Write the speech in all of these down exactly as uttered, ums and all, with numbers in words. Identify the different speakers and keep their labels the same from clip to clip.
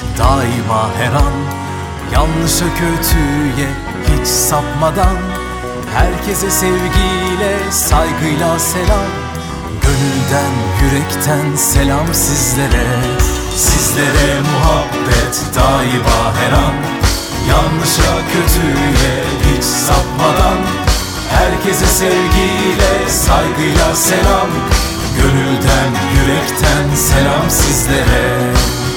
Speaker 1: daima her an. Yanlışa kötüye hiç sapmadan, herkese sevgiyle, saygıyla selam. Gönülden, yürekten selam sizlere. Sizlere muhabbet daima her an. Yanlışa kötüye hiç sapmadan, herkese sevgiyle, saygıyla selam. Gönülden, yürekten selam sizlere.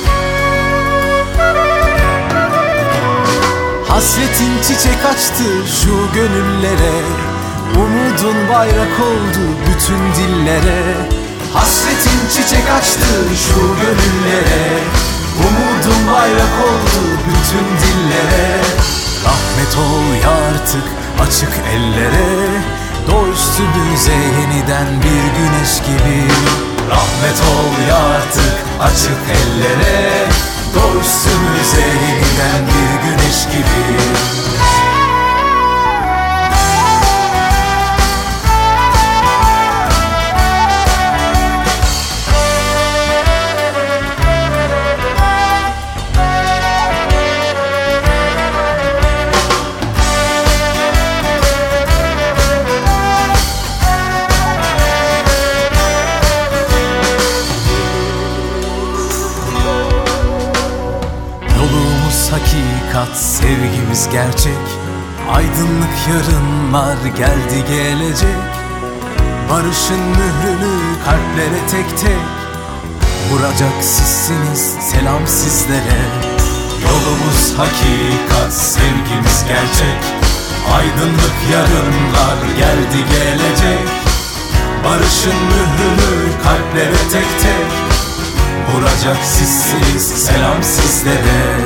Speaker 1: Hasretin çiçek açtı şu gönüllere, umudun bayrak oldu bütün dillere. Hasretin çiçek açtı şu gönüllere, umudun bayrak oldu bütün dillere. Rahmet ol ya artık açık ellere, doğ üstümüze yeniden bir güneş gibi. Rahmet ol ya artık açık ellere, doğ üstümüze yeniden bir güneş gibi. Hakikat, sevgimiz gerçek. Aydınlık yarınlar geldi gelecek. Barışın mührünü kalplere tek tek vuracak sizsiniz, selam sizlere. Yolumuz hakikat, sevgimiz gerçek. Aydınlık yarınlar geldi gelecek. Barışın mührünü kalplere tek tek vuracak sizsiniz, selam sizlere.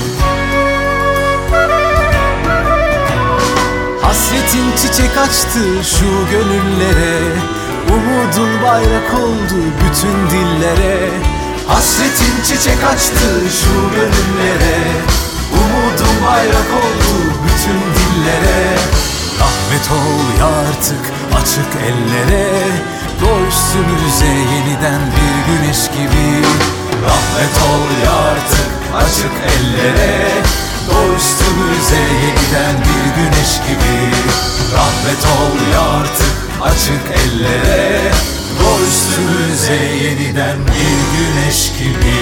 Speaker 1: Hasretin çiçek açtı şu gönüllere, umudun bayrak oldu bütün dillere. Hasretin çiçek açtı şu gönüllere, umudun bayrak oldu bütün dillere. Rahmet ol ya artık açık ellere, doğ üstümüze yeniden bir güneş gibi. Rahmet ol ya artık açık ellere, doğ üstümüze yeniden bir güneş gibi. Rahmet ol ya artık açık ellere, doğ üstümüze yeniden bir güneş gibi.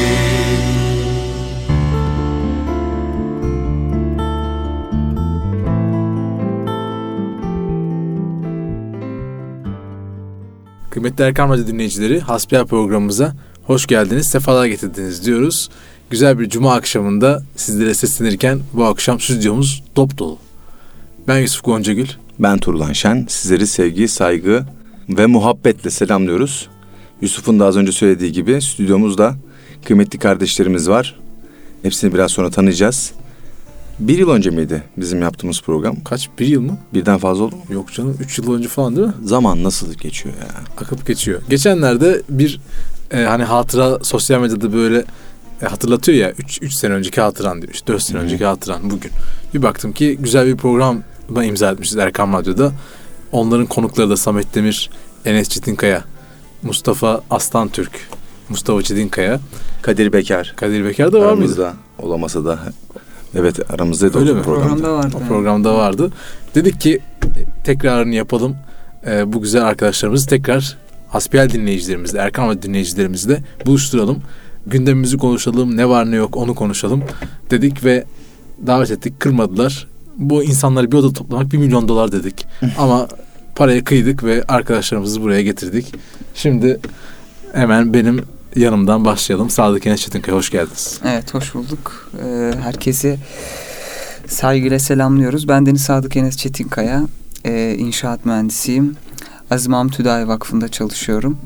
Speaker 2: Kıymetli Erkam Radyo dinleyicileri, Hasbihal programımıza hoş geldiniz, sefalar getirdiniz diyoruz. Güzel bir cuma akşamında sizlere seslenirken bu akşam stüdyomuz dop dolu. Ben Yusuf Goncagül.
Speaker 3: Ben Turlan Şen. Sizleri sevgi, saygı ve muhabbetle selamlıyoruz. Yusuf'un da az önce söylediği gibi stüdyomuzda kıymetli kardeşlerimiz var. Hepsini biraz sonra tanıyacağız. Bir yıl önce miydi bizim yaptığımız program?
Speaker 2: Kaç? Bir yıl mı?
Speaker 3: Birden fazla oldu mu?
Speaker 2: Yok canım. Üç yıl önce falan değil mi?
Speaker 3: Zaman nasıl geçiyor ya?
Speaker 2: Akıp geçiyor. Geçenlerde bir e, hani hatıra sosyal medyada böyle e, hatırlatıyor ya. Üç sene önceki hatıran demiş. Dört sene Hı-hı. önceki hatıran bugün. Bir baktım ki güzel bir programa imza etmişiz Erkam Radyo'da. Onların konukları da Samet Demir, Enes Çetinkaya, Mustafa Aslantürk, Mustafa Çetinkaya,
Speaker 3: Kadir Bekar.
Speaker 2: Kadir Bekar da var
Speaker 3: aramızda
Speaker 2: mıydı?
Speaker 3: Olamasa da evet aramızdaydı.
Speaker 2: Öyle mi?
Speaker 3: Programda.
Speaker 4: Programda vardı.
Speaker 2: O programda vardı. Dedik ki tekrarını yapalım. Ee, bu güzel arkadaşlarımızı tekrar hasbihal dinleyicilerimizle, Erkam Radyo dinleyicilerimizle buluşturalım. Gündemimizi konuşalım. Ne var ne yok onu konuşalım dedik ve davet ettik. Kırmadılar. Bu insanları bir odada toplamak bir milyon dolar dedik. Ama paraya kıydık ve arkadaşlarımızı buraya getirdik. Şimdi hemen benim yanımdan başlayalım. Sadık Enes Çetinkaya, hoş geldiniz.
Speaker 4: Evet, hoş bulduk. Ee, herkesi saygıyla selamlıyoruz. Ben Deniz Sadık Enes Çetinkaya. Ee, inşaat mühendisiyim. Aziz Mahmut Hüdayi Vakfı'nda çalışıyorum.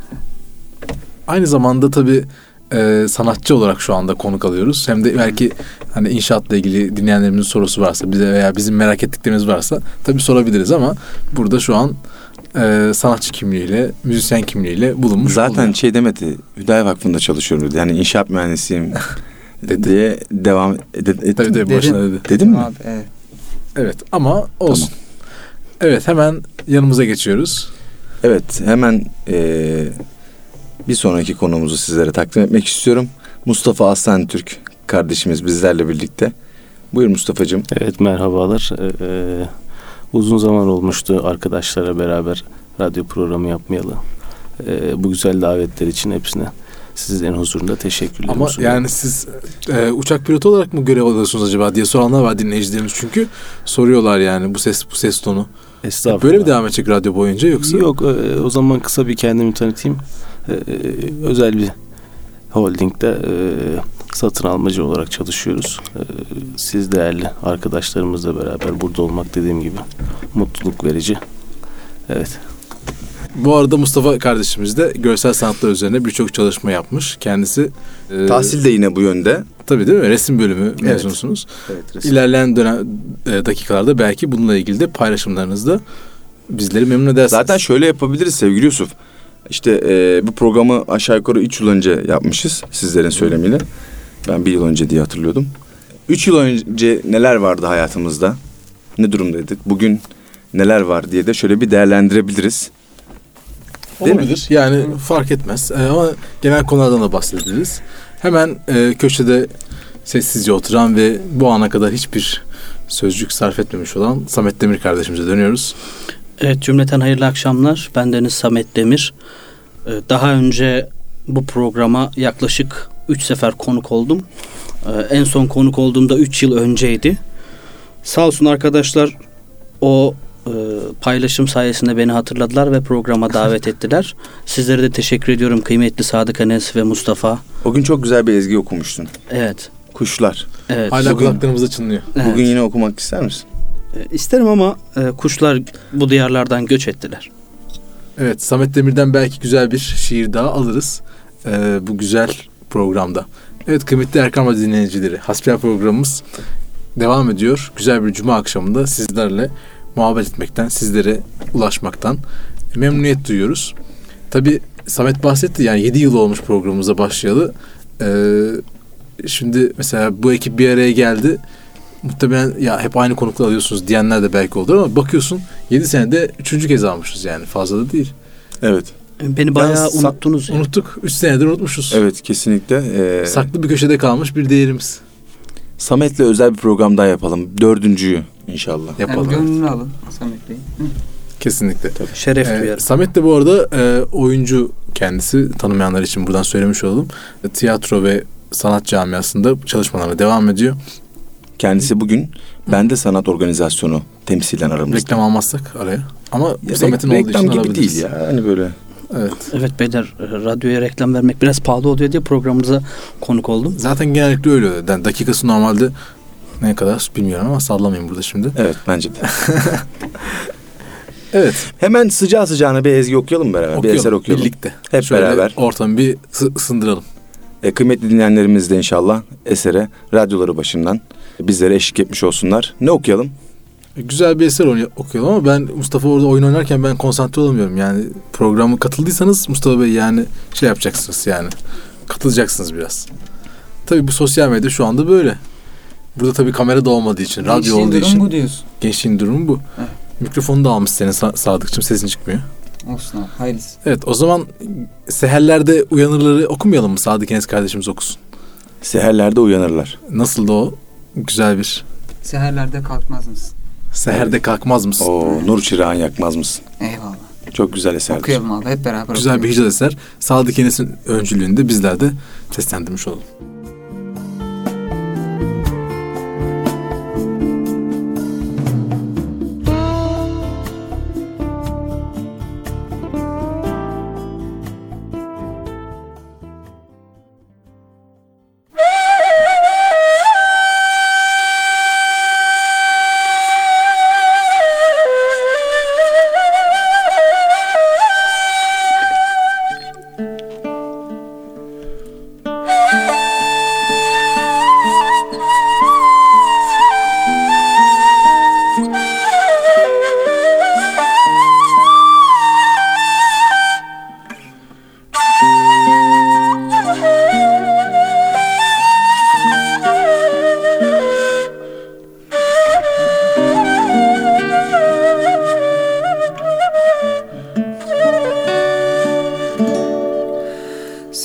Speaker 2: Aynı zamanda tabii e, sanatçı olarak şu anda konuk alıyoruz. Hem de belki hani inşaatla ilgili dinleyenlerimizin sorusu varsa bize veya bizim merak ettiklerimiz varsa tabii sorabiliriz ama burada şu an e, sanatçı kimliğiyle, müzisyen kimliğiyle bulunmuş.
Speaker 3: Zaten
Speaker 2: oluyor.
Speaker 3: şey demedi, Hüdayi Vakfı'nda çalışıyorum dedi. Yani inşaat mühendisiyim
Speaker 2: dedi.
Speaker 3: diye devam etti.
Speaker 2: Tabii tabii başına dedi.
Speaker 3: Dedim mi?
Speaker 4: Abi, evet.
Speaker 2: Evet ama olsun. Tamam. Evet, hemen yanımıza geçiyoruz.
Speaker 3: Evet, hemen e, bir sonraki konumuzu sizlere takdim etmek istiyorum. Mustafa Aslan Türk kardeşimiz bizlerle birlikte. Buyur Mustafa'cığım.
Speaker 5: Evet, merhabalar. Ee, uzun zaman olmuştu arkadaşlara beraber radyo programı yapmayalı. Ee, bu güzel davetler için hepsine sizlerin huzurunda teşekkürler.
Speaker 2: Ama yani siz e, uçak pilotu olarak mı görev alıyorsunuz acaba diye soranlar var dinleyicilerimiz, çünkü soruyorlar yani bu ses bu ses tonu.
Speaker 5: Estağfurullah.
Speaker 2: Böyle mi devam edecek radyo boyunca yoksa?
Speaker 5: Yok, e, o zaman kısa bir kendimi tanıtayım. E, özel bir holdingde e, satın almacı olarak çalışıyoruz. E, siz değerli arkadaşlarımızla beraber burada olmak dediğim gibi mutluluk verici. Evet.
Speaker 2: Bu arada Mustafa kardeşimiz de görsel sanatlar üzerine birçok çalışma yapmış. Kendisi e,
Speaker 3: Tahsil de yine bu yönde.
Speaker 2: tabii değil mi? Resim bölümü mezunusunuz.
Speaker 3: Evet, resim.
Speaker 2: İlerleyen dönem e, dakikalarda belki bununla ilgili de paylaşımlarınızda bizleri memnun edersiniz.
Speaker 3: Zaten şöyle yapabiliriz sevgili Yusuf. İşte e, bu programı aşağı yukarı üç yıl önce yapmışız sizlerin söylemiyle. Ben bir yıl önce diye hatırlıyordum. Üç yıl önce neler vardı hayatımızda? Ne durumdaydık? Bugün neler var diye de şöyle bir değerlendirebiliriz. Değil mi?
Speaker 2: olabilir. Yani fark etmez. E, ama genel konulardan da bahsederiz. Hemen e, köşede sessizce oturan ve bu ana kadar hiçbir sözcük sarf etmemiş olan Samet Demir kardeşimize dönüyoruz.
Speaker 6: Evet, cümleten hayırlı akşamlar. Ben Deniz Samet Demir. Ee, Daha önce bu programa yaklaşık üç sefer konuk oldum. Ee, En son konuk olduğumda üç yıl önceydi. Sağ olsun arkadaşlar, o e, paylaşım sayesinde beni hatırladılar ve programa davet ettiler. Sizlere de teşekkür ediyorum kıymetli Sadık Enes ve Mustafa.
Speaker 3: O gün çok güzel bir ezgi okumuştun.
Speaker 6: Evet.
Speaker 3: Kuşlar.
Speaker 6: Evet.
Speaker 2: Hala
Speaker 3: Bugün-
Speaker 2: kulaklarımızda çınlıyor.
Speaker 6: Evet.
Speaker 3: Bugün yine okumak ister misin?
Speaker 6: E, İsterim ama e, kuşlar bu diyarlardan göç ettiler.
Speaker 2: Evet, Samet Demir'den belki güzel bir şiir daha alırız ee, bu güzel programda. Evet kıymetli Erkam Radyo dinleyicileri, hasbihal programımız devam ediyor. Güzel bir cuma akşamında sizlerle muhabbet etmekten, sizlere ulaşmaktan memnuniyet duyuyoruz. Tabii Samet bahsetti, yani yedi yıl olmuş programımıza başlayalı. Ee, şimdi mesela bu ekip bir araya geldi. Muhtemelen ya hep aynı konukları alıyorsunuz diyenler de belki olur ama bakıyorsun yedi senede üçüncü kez almışız, yani fazla da değil.
Speaker 3: Evet.
Speaker 6: Beni bayağı
Speaker 3: Yalnız sa-
Speaker 6: unuttunuz. ya.
Speaker 2: Unuttuk. Üç senedir unutmuşuz.
Speaker 3: Evet, kesinlikle. Ee,
Speaker 2: Saklı bir köşede kalmış bir değerimiz.
Speaker 3: Samet'le özel bir program daha yapalım. Dördüncüyü inşallah.
Speaker 2: Yapalım.
Speaker 4: Yani gönlünü alın Samet Bey. Hı.
Speaker 2: Kesinlikle.
Speaker 6: Şeref
Speaker 2: Ee,
Speaker 6: duyarım.
Speaker 2: Samet de bu arada e, oyuncu kendisi. Tanımayanlar için buradan söylemiş olalım. E, tiyatro ve sanat camiasında çalışmalarına devam ediyor.
Speaker 3: Kendisi bugün Bende Sanat Organizasyonu temsilen aramızda.
Speaker 2: Reklam almazsak araya. Ama
Speaker 3: Ya
Speaker 2: bu Samet'in
Speaker 3: rek-
Speaker 2: olduğu
Speaker 3: reklam
Speaker 2: için
Speaker 3: gibi
Speaker 2: alabiliriz.
Speaker 3: değil ya. Hani böyle.
Speaker 2: Evet.
Speaker 6: Evet beyler, e, radyoya reklam vermek biraz pahalı oluyor diye programımıza konuk oldum.
Speaker 2: Zaten genellikle öyle. Yani dakikası normalde ne kadar bilmiyorum ama sallamayayım burada şimdi.
Speaker 3: Evet, bence de.
Speaker 2: Evet.
Speaker 3: Hemen sıcağı sıcağına bir ezgi okuyalım beraber.
Speaker 2: Okuyalım,
Speaker 3: Bir eser okuyalım.
Speaker 2: birlikte.
Speaker 3: Hep
Speaker 2: Şöyle
Speaker 3: beraber.
Speaker 2: ortamı bir sı- ısındıralım.
Speaker 3: E, kıymetli dinleyenlerimiz de inşallah esere radyoları başından bizlere eşlik etmiş olsunlar. Ne okuyalım?
Speaker 2: Güzel bir eser oyn- okuyalım ama ben Mustafa orada oyun oynarken ben konsantre olamıyorum. Yani programı katıldıysanız Mustafa Bey yani şey yapacaksınız, yani katılacaksınız biraz. Tabii bu sosyal medya şu anda böyle. Burada tabii kamera da olmadığı için, radyo
Speaker 4: Gençliğin
Speaker 2: olduğu
Speaker 4: durumu
Speaker 2: için.
Speaker 4: bu diyorsun.
Speaker 2: Gençliğin durumu bu.
Speaker 4: Evet.
Speaker 2: Mikrofonu da almış senin Sa- Sadıkçım, sesin çıkmıyor.
Speaker 4: Olsun abi, hayırlısı.
Speaker 2: Evet, o zaman seherlerde uyanırları okumayalım mı? Sadık Enes kardeşimiz okusun.
Speaker 3: Seherlerde uyanırlar.
Speaker 2: Nasıl da o? Güzel bir.
Speaker 4: Seherlerde kalkmaz mısın?
Speaker 2: Seherde kalkmaz mısın?
Speaker 3: Oo, nur çırağın yakmaz mısın?
Speaker 4: Eyvallah.
Speaker 3: Çok güzel eserdir.
Speaker 4: Okuyalım abi, hep beraber
Speaker 2: Güzel bir
Speaker 4: okuyalım.
Speaker 2: hicaz eser. Sadık Enes'in öncülüğünde bizler de seslendirmiş olalım.
Speaker 7: Thank you.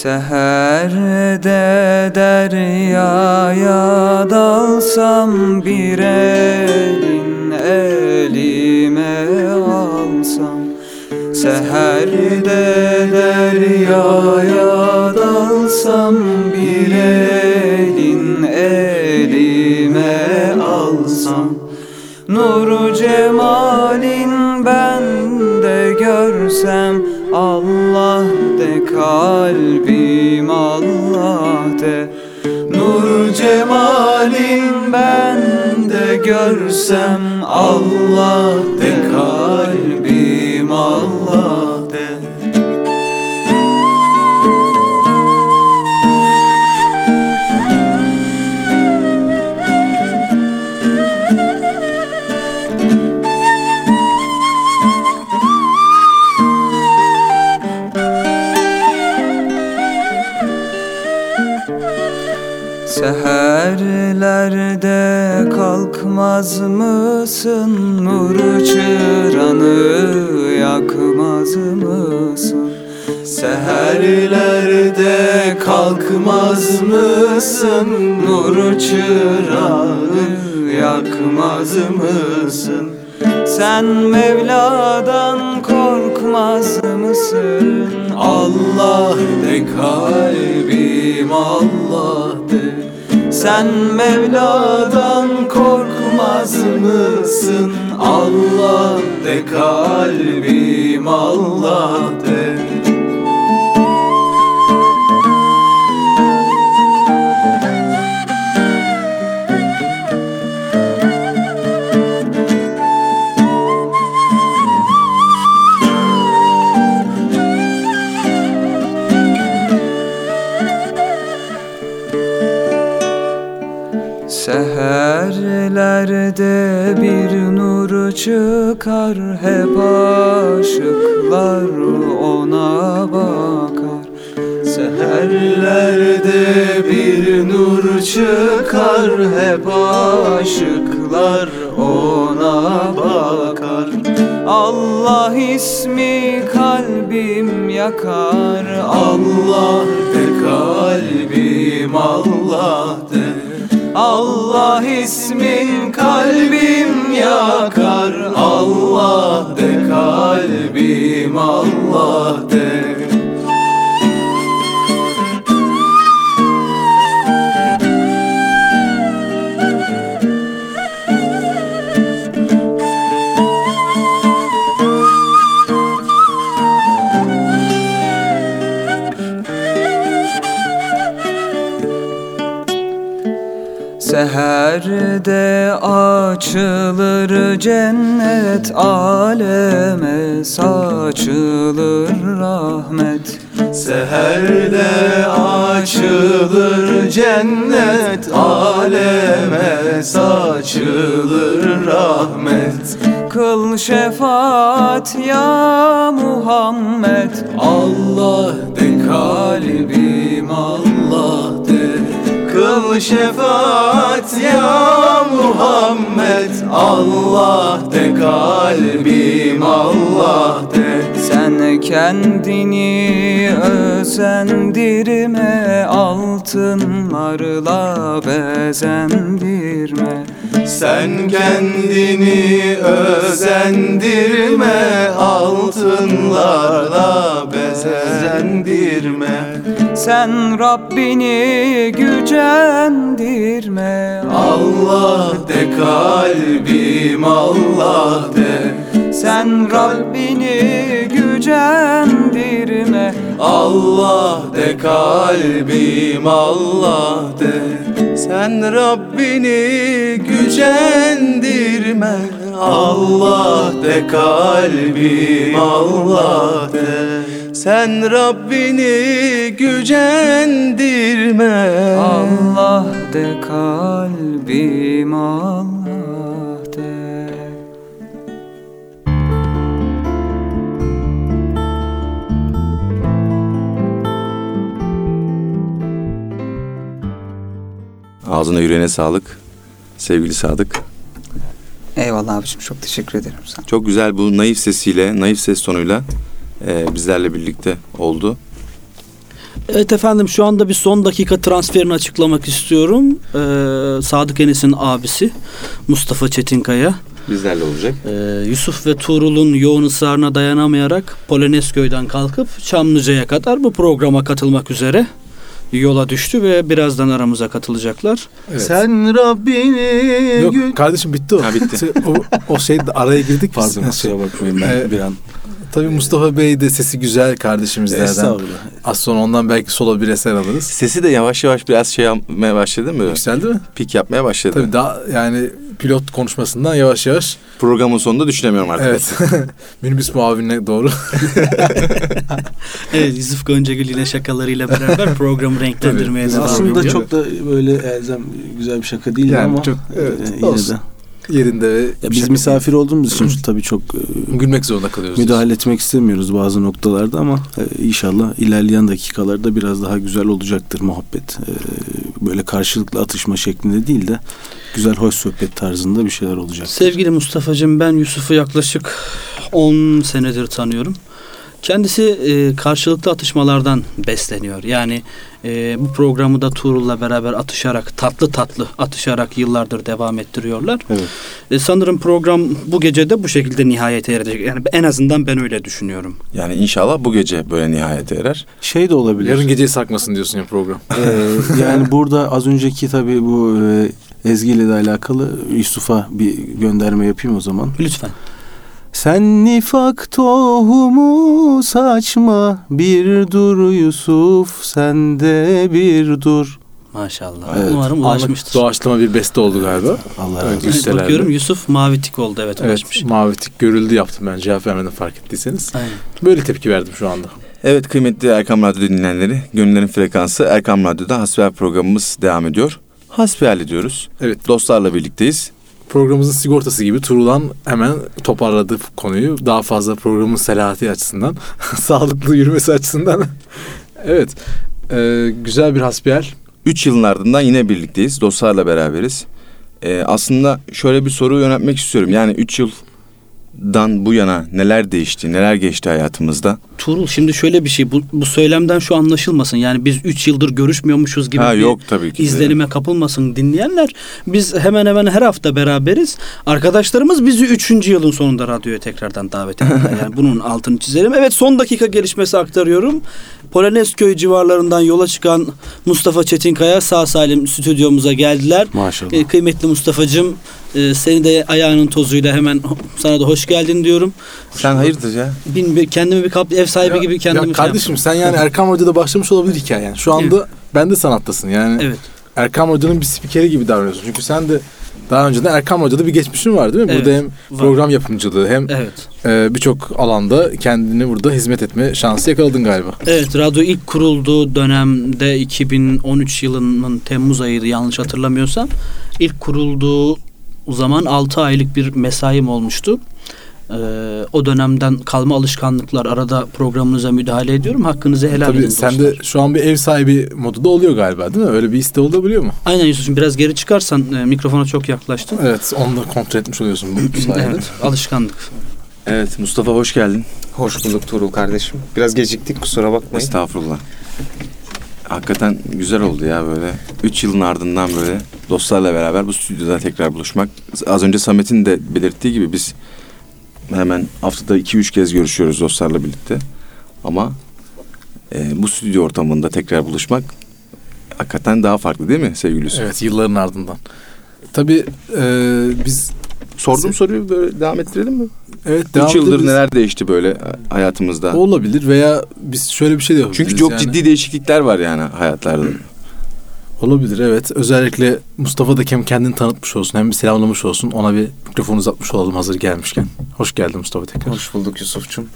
Speaker 4: Seherde deryaya dalsam, bir elin elime alsam. Seherde deryaya dalsam, bir elin elime alsam. Nuru cemalin bende görsem, Allah de kalbim Allah de. Nur cemalin bende görsem, Allah de kalbim Allah de. Seherlerde kalkmaz mısın? Nuru çıranı yakmaz mısın? Seherlerde kalkmaz mısın? Nuru çıranı yakmaz mısın? Sen Mevla'dan korkmaz mısın? Allah de kalbim Allah de. Sen Mevla'dan korkmaz mısın? Allah de kalbim Allah de. Seherlerde bir nur çıkar, hep aşıklar ona bakar. Seherlerde bir nur çıkar, hep aşıklar ona bakar. Allah ismi kalbim yakar, Allah de kalbim Allah de. Allah ismin kalbim yakar, Allah de kalbim Allah de. Seherde açılır cennet, aleme saçılır rahmet. Seherde açılır cennet, aleme saçılır rahmet. Kıl şefaat ya Muhammed, Allah de kalbim Allah de. Kıl şefaat ya Muhammed, Allah de kalbim Allah de. Sen kendini özendirme, altınlarla bezendirme. Sen kendini özendirme, altınlarla bezendirme. Sen Rabbini gücendirme, Allah de kalbim Allah de. Sen Rabbini gücendirme, Allah de kalbim Allah de. Sen Rabbini gücendirme, Allah de kalbim Allah de. Sen Rabbini gücendirme, Allah de kalbim Allah de.
Speaker 3: Ağzına yüreğine sağlık sevgili Sadık.
Speaker 4: Eyvallah abicim, çok teşekkür ederim sana.
Speaker 3: Çok güzel, bu naif sesiyle, naif ses tonuyla e, bizlerle birlikte oldu.
Speaker 6: Evet efendim, şu anda bir son dakika transferini açıklamak istiyorum. Ee, Sadık Enes'in abisi Mustafa Çetinkaya.
Speaker 3: Bizlerle olacak.
Speaker 6: Ee, Yusuf ve Tuğrul'un yoğun ısrarına dayanamayarak Polonezköy'den kalkıp Çamlıca'ya kadar bu programa katılmak üzere yola düştü ve birazdan aramıza katılacaklar.
Speaker 2: Evet.
Speaker 1: Sen Rabbini
Speaker 2: Yok
Speaker 1: gül...
Speaker 2: kardeşim bitti o.
Speaker 3: Ha, bitti.
Speaker 2: o, o şey araya girdik.
Speaker 5: Pardon,
Speaker 2: biz.
Speaker 5: kusura bakmayın ben
Speaker 2: Ee,
Speaker 5: bir an.
Speaker 2: Tabii Mustafa Bey de sesi güzel kardeşimizlerden.
Speaker 5: Estağfurullah.
Speaker 2: Az sonra ondan belki solo bir eser alırız.
Speaker 3: Sesi de yavaş yavaş biraz şey yapmaya başladı mı?
Speaker 2: Yükseldi mi?
Speaker 3: Pik yapmaya başladı.
Speaker 2: Tabii daha yani pilot konuşmasından yavaş yavaş.
Speaker 3: Programın sonunda düşünemiyorum artık.
Speaker 2: Evet. Minibüs muavinine doğru.
Speaker 6: Evet, Yusuf Goncagül yine şakalarıyla beraber programı renklendirmeye devam
Speaker 5: Aslında
Speaker 6: ediyor.
Speaker 5: çok da böyle elzem güzel bir şaka değil
Speaker 2: Yani
Speaker 5: ama
Speaker 2: çok, evet,
Speaker 5: e, yine
Speaker 2: olsun.
Speaker 5: de.
Speaker 2: Yerinde ve
Speaker 5: Ya biz misafir olduğumuz için tabii çok e,
Speaker 2: gülmek zorunda kalıyoruz.
Speaker 5: müdahale etmek istemiyoruz bazı noktalarda ama e, inşallah ilerleyen dakikalarda biraz daha güzel olacaktır muhabbet. E, böyle karşılıklı atışma şeklinde değil de güzel hoş sohbet tarzında bir şeyler olacak.
Speaker 6: Sevgili Mustafa'cığım, ben Yusuf'u yaklaşık on senedir tanıyorum. Kendisi e, karşılıklı atışmalardan besleniyor. Yani e, bu programı da Tuğrul'la beraber atışarak, tatlı tatlı atışarak yıllardır devam ettiriyorlar.
Speaker 5: Evet.
Speaker 6: E, sanırım program bu gece de bu şekilde nihayete erecek. Yani en azından ben öyle düşünüyorum.
Speaker 3: Yani inşallah bu gece böyle nihayete erer.
Speaker 5: Şey de olabilir.
Speaker 2: Yarın geceyi sakmasın diyorsun ya program.
Speaker 5: Ee, yani burada az önceki tabii bu e, Ezgi ile de alakalı Yusuf'a bir gönderme yapayım o zaman.
Speaker 6: Lütfen.
Speaker 5: Sen nifak tohumu saçma, bir dur Yusuf, sen de bir dur.
Speaker 6: Maşallah.
Speaker 5: Evet.
Speaker 6: Umarım ulaşmıştır.
Speaker 2: Doğaçlama bir beste oldu galiba.
Speaker 5: Allah razı
Speaker 2: Evet,
Speaker 5: olsun.
Speaker 6: Evet,
Speaker 2: listelerde.
Speaker 6: bakıyorum Yusuf mavi tik oldu, evet,
Speaker 2: Evet,
Speaker 6: ulaşmış.
Speaker 2: mavi tik görüldü yaptım ben, cevap vermeden fark ettiyseniz.
Speaker 6: Aynen.
Speaker 2: Böyle tepki verdim şu anda.
Speaker 3: Evet kıymetli Erkam Radyo dinleyenleri, Gönüllerin Frekansı Erkam Radyo'da hasbihal programımız devam ediyor. Hasbihal ediyoruz.
Speaker 2: Evet.
Speaker 3: Dostlarla birlikteyiz.
Speaker 2: Programımızın sigortası gibi Turulan hemen toparladı konuyu. Daha fazla programın selahati açısından, sağlıklı yürümesi açısından. Evet, e, güzel bir hasbihal.
Speaker 3: Üç yılın ardından yine birlikteyiz. Dostlarla beraberiz. Ee, aslında şöyle bir soru yöneltmek istiyorum. Yani üç yıldan bu yana neler değişti, neler geçti hayatımızda?
Speaker 6: Tuğrul, şimdi şöyle bir şey, bu, bu söylemden şu anlaşılmasın. Yani biz üç yıldır görüşmüyormuşuz gibi
Speaker 3: Ha,
Speaker 6: bir
Speaker 3: yok tabii ki de.
Speaker 6: izlenime kapılmasın dinleyenler. Biz hemen hemen her hafta beraberiz. Arkadaşlarımız bizi üçüncü yılın sonunda radyoya tekrardan davet ettiler. Yani bunun altını çizelim. Evet, son dakika gelişmesi aktarıyorum. Polonezköy civarlarından yola çıkan Mustafa Çetinkaya sağ salim stüdyomuza geldiler.
Speaker 5: Maşallah.
Speaker 6: Ee, kıymetli Mustafa'cığım, e, seni de ayağının tozuyla hemen sana da hoş geldin diyorum.
Speaker 3: Sen hayırdır ya?
Speaker 6: Bin, bir, kendimi bir kap, ev sahibi
Speaker 2: Ya-
Speaker 6: gibi kendimi
Speaker 2: ya kardeşim sen yani Erkam Radyo'da başlamış olabilir hikayen. Şu anda ben de sanattasın yani.
Speaker 6: Evet.
Speaker 2: Erkam Radyo'nun bir spikeri gibi davranıyorsun. Çünkü sen de daha önceden Erkam Radyo'da bir geçmişin var değil mi?
Speaker 6: Evet,
Speaker 2: Burada hem
Speaker 6: var.
Speaker 2: program yapımcılığı hem
Speaker 6: Evet.
Speaker 2: e, birçok alanda kendini burada hizmet etme şansı yakaladın galiba.
Speaker 6: Evet, radyo ilk kurulduğu dönemde iki bin on üç yılının Temmuz ayıydı yanlış hatırlamıyorsam. İlk kurulduğu zaman altı aylık bir mesaim olmuştu. Ee, o dönemden kalma alışkanlıklar, arada programınıza müdahale ediyorum. Hakkınızı helal edin
Speaker 2: Tabii sen
Speaker 6: dostlar.
Speaker 2: de şu an bir ev sahibi modu da oluyor galiba değil mi? Öyle bir iste olabiliyor mu?
Speaker 6: Aynen Yusuf'cum, biraz geri çıkarsan, e, mikrofona çok yaklaştın.
Speaker 2: Evet, onu da kontrol etmiş oluyorsun bu sayede.
Speaker 6: Evet, alışkanlık.
Speaker 3: Evet Mustafa hoş geldin.
Speaker 7: Hoş bulduk Tuğrul kardeşim. Biraz geciktik, kusura bakmayın.
Speaker 3: Estağfurullah. Hakikaten güzel oldu ya böyle. Üç yılın ardından böyle dostlarla beraber bu stüdyoda tekrar buluşmak. Az önce Samet'in de belirttiği gibi biz hemen haftada iki üç kez görüşüyoruz dostlarla birlikte. Ama e, bu stüdyo ortamında tekrar buluşmak hakikaten daha farklı değil mi sevgili Yusuf?
Speaker 2: Evet, yılların ardından. Tabii e, biz
Speaker 3: Sorduğum soruyu böyle devam ettirelim mi?
Speaker 2: evet devam
Speaker 3: Üç yıldır
Speaker 2: edebiliriz.
Speaker 3: neler değişti böyle hayatımızda?
Speaker 2: Olabilir veya biz şöyle bir şey de yapabiliriz.
Speaker 3: Çünkü çok
Speaker 2: yani.
Speaker 3: ciddi değişiklikler var yani hayatlarda.
Speaker 2: Olabilir, evet. Özellikle Mustafa da hem kendini tanıtmış olsun hem bir selamlamış olsun. Ona bir mikrofon uzatmış olalım hazır gelmişken. Hoş geldin Mustafa tekrar.
Speaker 7: Hoş bulduk Yusuf'cum.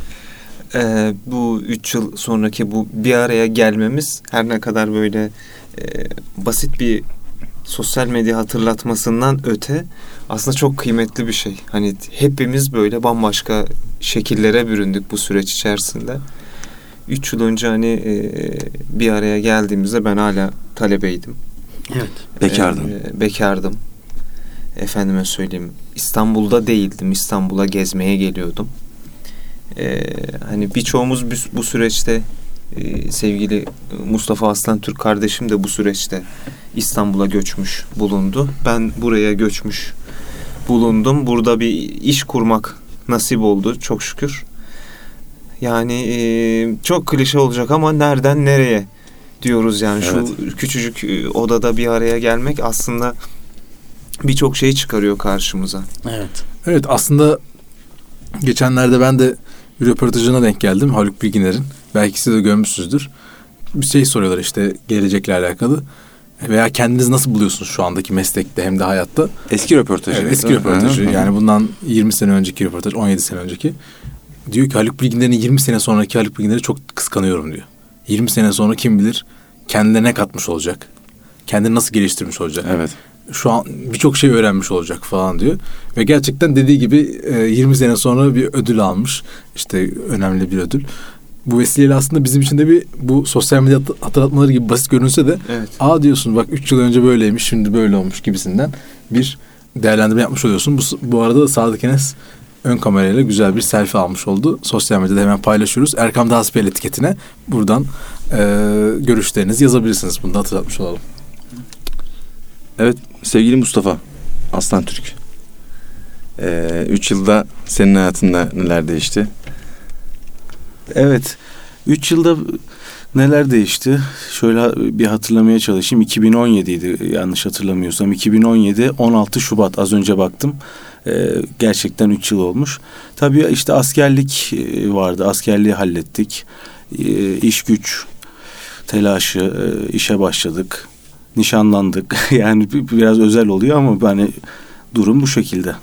Speaker 7: Ee, bu üç yıl sonraki bu bir araya gelmemiz her ne kadar böyle e, basit bir sosyal medya hatırlatmasından öte aslında çok kıymetli bir şey. Hani hepimiz böyle bambaşka şekillere büründük bu süreç içerisinde. Üç yıl önce hani e, bir araya geldiğimizde ben hala talebeydim.
Speaker 6: Evet.
Speaker 3: Bekardın.
Speaker 7: Ee, bekardım. Efendime söyleyeyim, İstanbul'da değildim. İstanbul'a gezmeye geliyordum. Ee, hani birçoğumuz bu, bu süreçte Ee, sevgili Mustafa Aslan Türk kardeşim de bu süreçte İstanbul'a göçmüş bulundu. Ben buraya göçmüş bulundum. Burada bir iş kurmak nasip oldu çok şükür. Yani e, çok klişe olacak ama nereden nereye diyoruz yani. Evet. Şu küçücük odada bir araya gelmek aslında birçok şey çıkarıyor karşımıza.
Speaker 6: Evet.
Speaker 2: Evet, aslında geçenlerde ben de bir röportajına denk geldim Haluk Bilginer'in. Belki siz de görmüşsünüzdür. Bir şey soruyorlar işte gelecekle alakalı. Veya kendiniz nasıl buluyorsunuz şu andaki meslekte hem de hayatta?
Speaker 3: Eski röportajı.
Speaker 2: Evet, eski röportajı. Yani bundan yirmi sene önceki röportaj, on yedi sene önceki. Diyor ki Haluk Bilginer'in yirmi sene sonraki Haluk Bilginer'i çok kıskanıyorum diyor. yirmi sene sonra kim bilir kendine ne katmış olacak? Kendini nasıl geliştirmiş olacak?
Speaker 3: Evet.
Speaker 2: Şu an birçok şey öğrenmiş olacak falan diyor. Ve gerçekten dediği gibi yirmi sene sonra bir ödül almış. İşte önemli bir ödül. Bu vesileyle aslında bizim için de bir bu sosyal medya hatırlatmaları gibi basit görünse de
Speaker 7: evet.
Speaker 2: Aa diyorsun bak üç yıl önce böyleymiş şimdi böyle olmuş gibisinden bir değerlendirme yapmış oluyorsun. Bu, bu arada da Sadık Enes ön kamerayla güzel bir selfie almış oldu. Sosyal medyada hemen paylaşıyoruz. Erkam Hasbihal etiketine buradan e, görüşlerinizi yazabilirsiniz. Bunu da hatırlatmış olalım.
Speaker 3: Evet sevgili Mustafa Aslan Türk. Ee, üç yılda senin hayatında neler değişti?
Speaker 5: Evet. Üç yılda neler değişti? Şöyle bir hatırlamaya çalışayım. iki bin on yediydi yanlış hatırlamıyorsam. iki bin on yedi on altı Şubat az önce baktım. Ee, gerçekten üç yıl olmuş. Tabii işte askerlik vardı. Askerliği hallettik. Ee, iş güç telaşı, e, işe başladık. Nişanlandık. Yani biraz özel oluyor ama hani durum bu şekilde.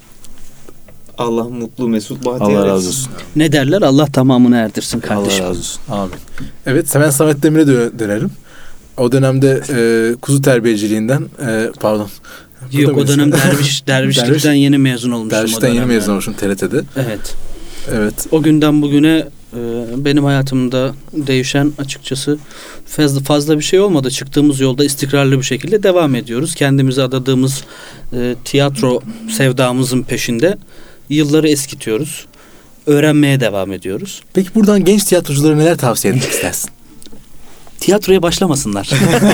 Speaker 7: Allah mutlu mesut bahtiyar
Speaker 5: Allah
Speaker 7: etsin.
Speaker 5: razı olsun.
Speaker 6: Ne derler? Allah tamamını erdirsin kardeşim.
Speaker 5: Allah razı olsun.
Speaker 2: Amin. Evet, hemen Samet Demir'e dö- dönelim. O dönemde e, kuzu terbiyeciliğinden e, pardon.
Speaker 6: Yok o dönem derviş, dervişlikten
Speaker 2: Derviş,
Speaker 6: yeni mezun olmuştum.
Speaker 2: Dervişten yeni mezun olmuşum T R T'de.
Speaker 6: Evet.
Speaker 2: Evet.
Speaker 6: O günden bugüne e, benim hayatımda değişen açıkçası fazla, fazla bir şey olmadı. Çıktığımız yolda istikrarlı bir şekilde devam ediyoruz. Kendimize adadığımız e, tiyatro sevdamızın peşinde yılları eskitiyoruz. Öğrenmeye devam ediyoruz.
Speaker 2: Peki buradan genç tiyatroculara neler tavsiye etmek istersin?
Speaker 6: Tiyatroya başlamasınlar.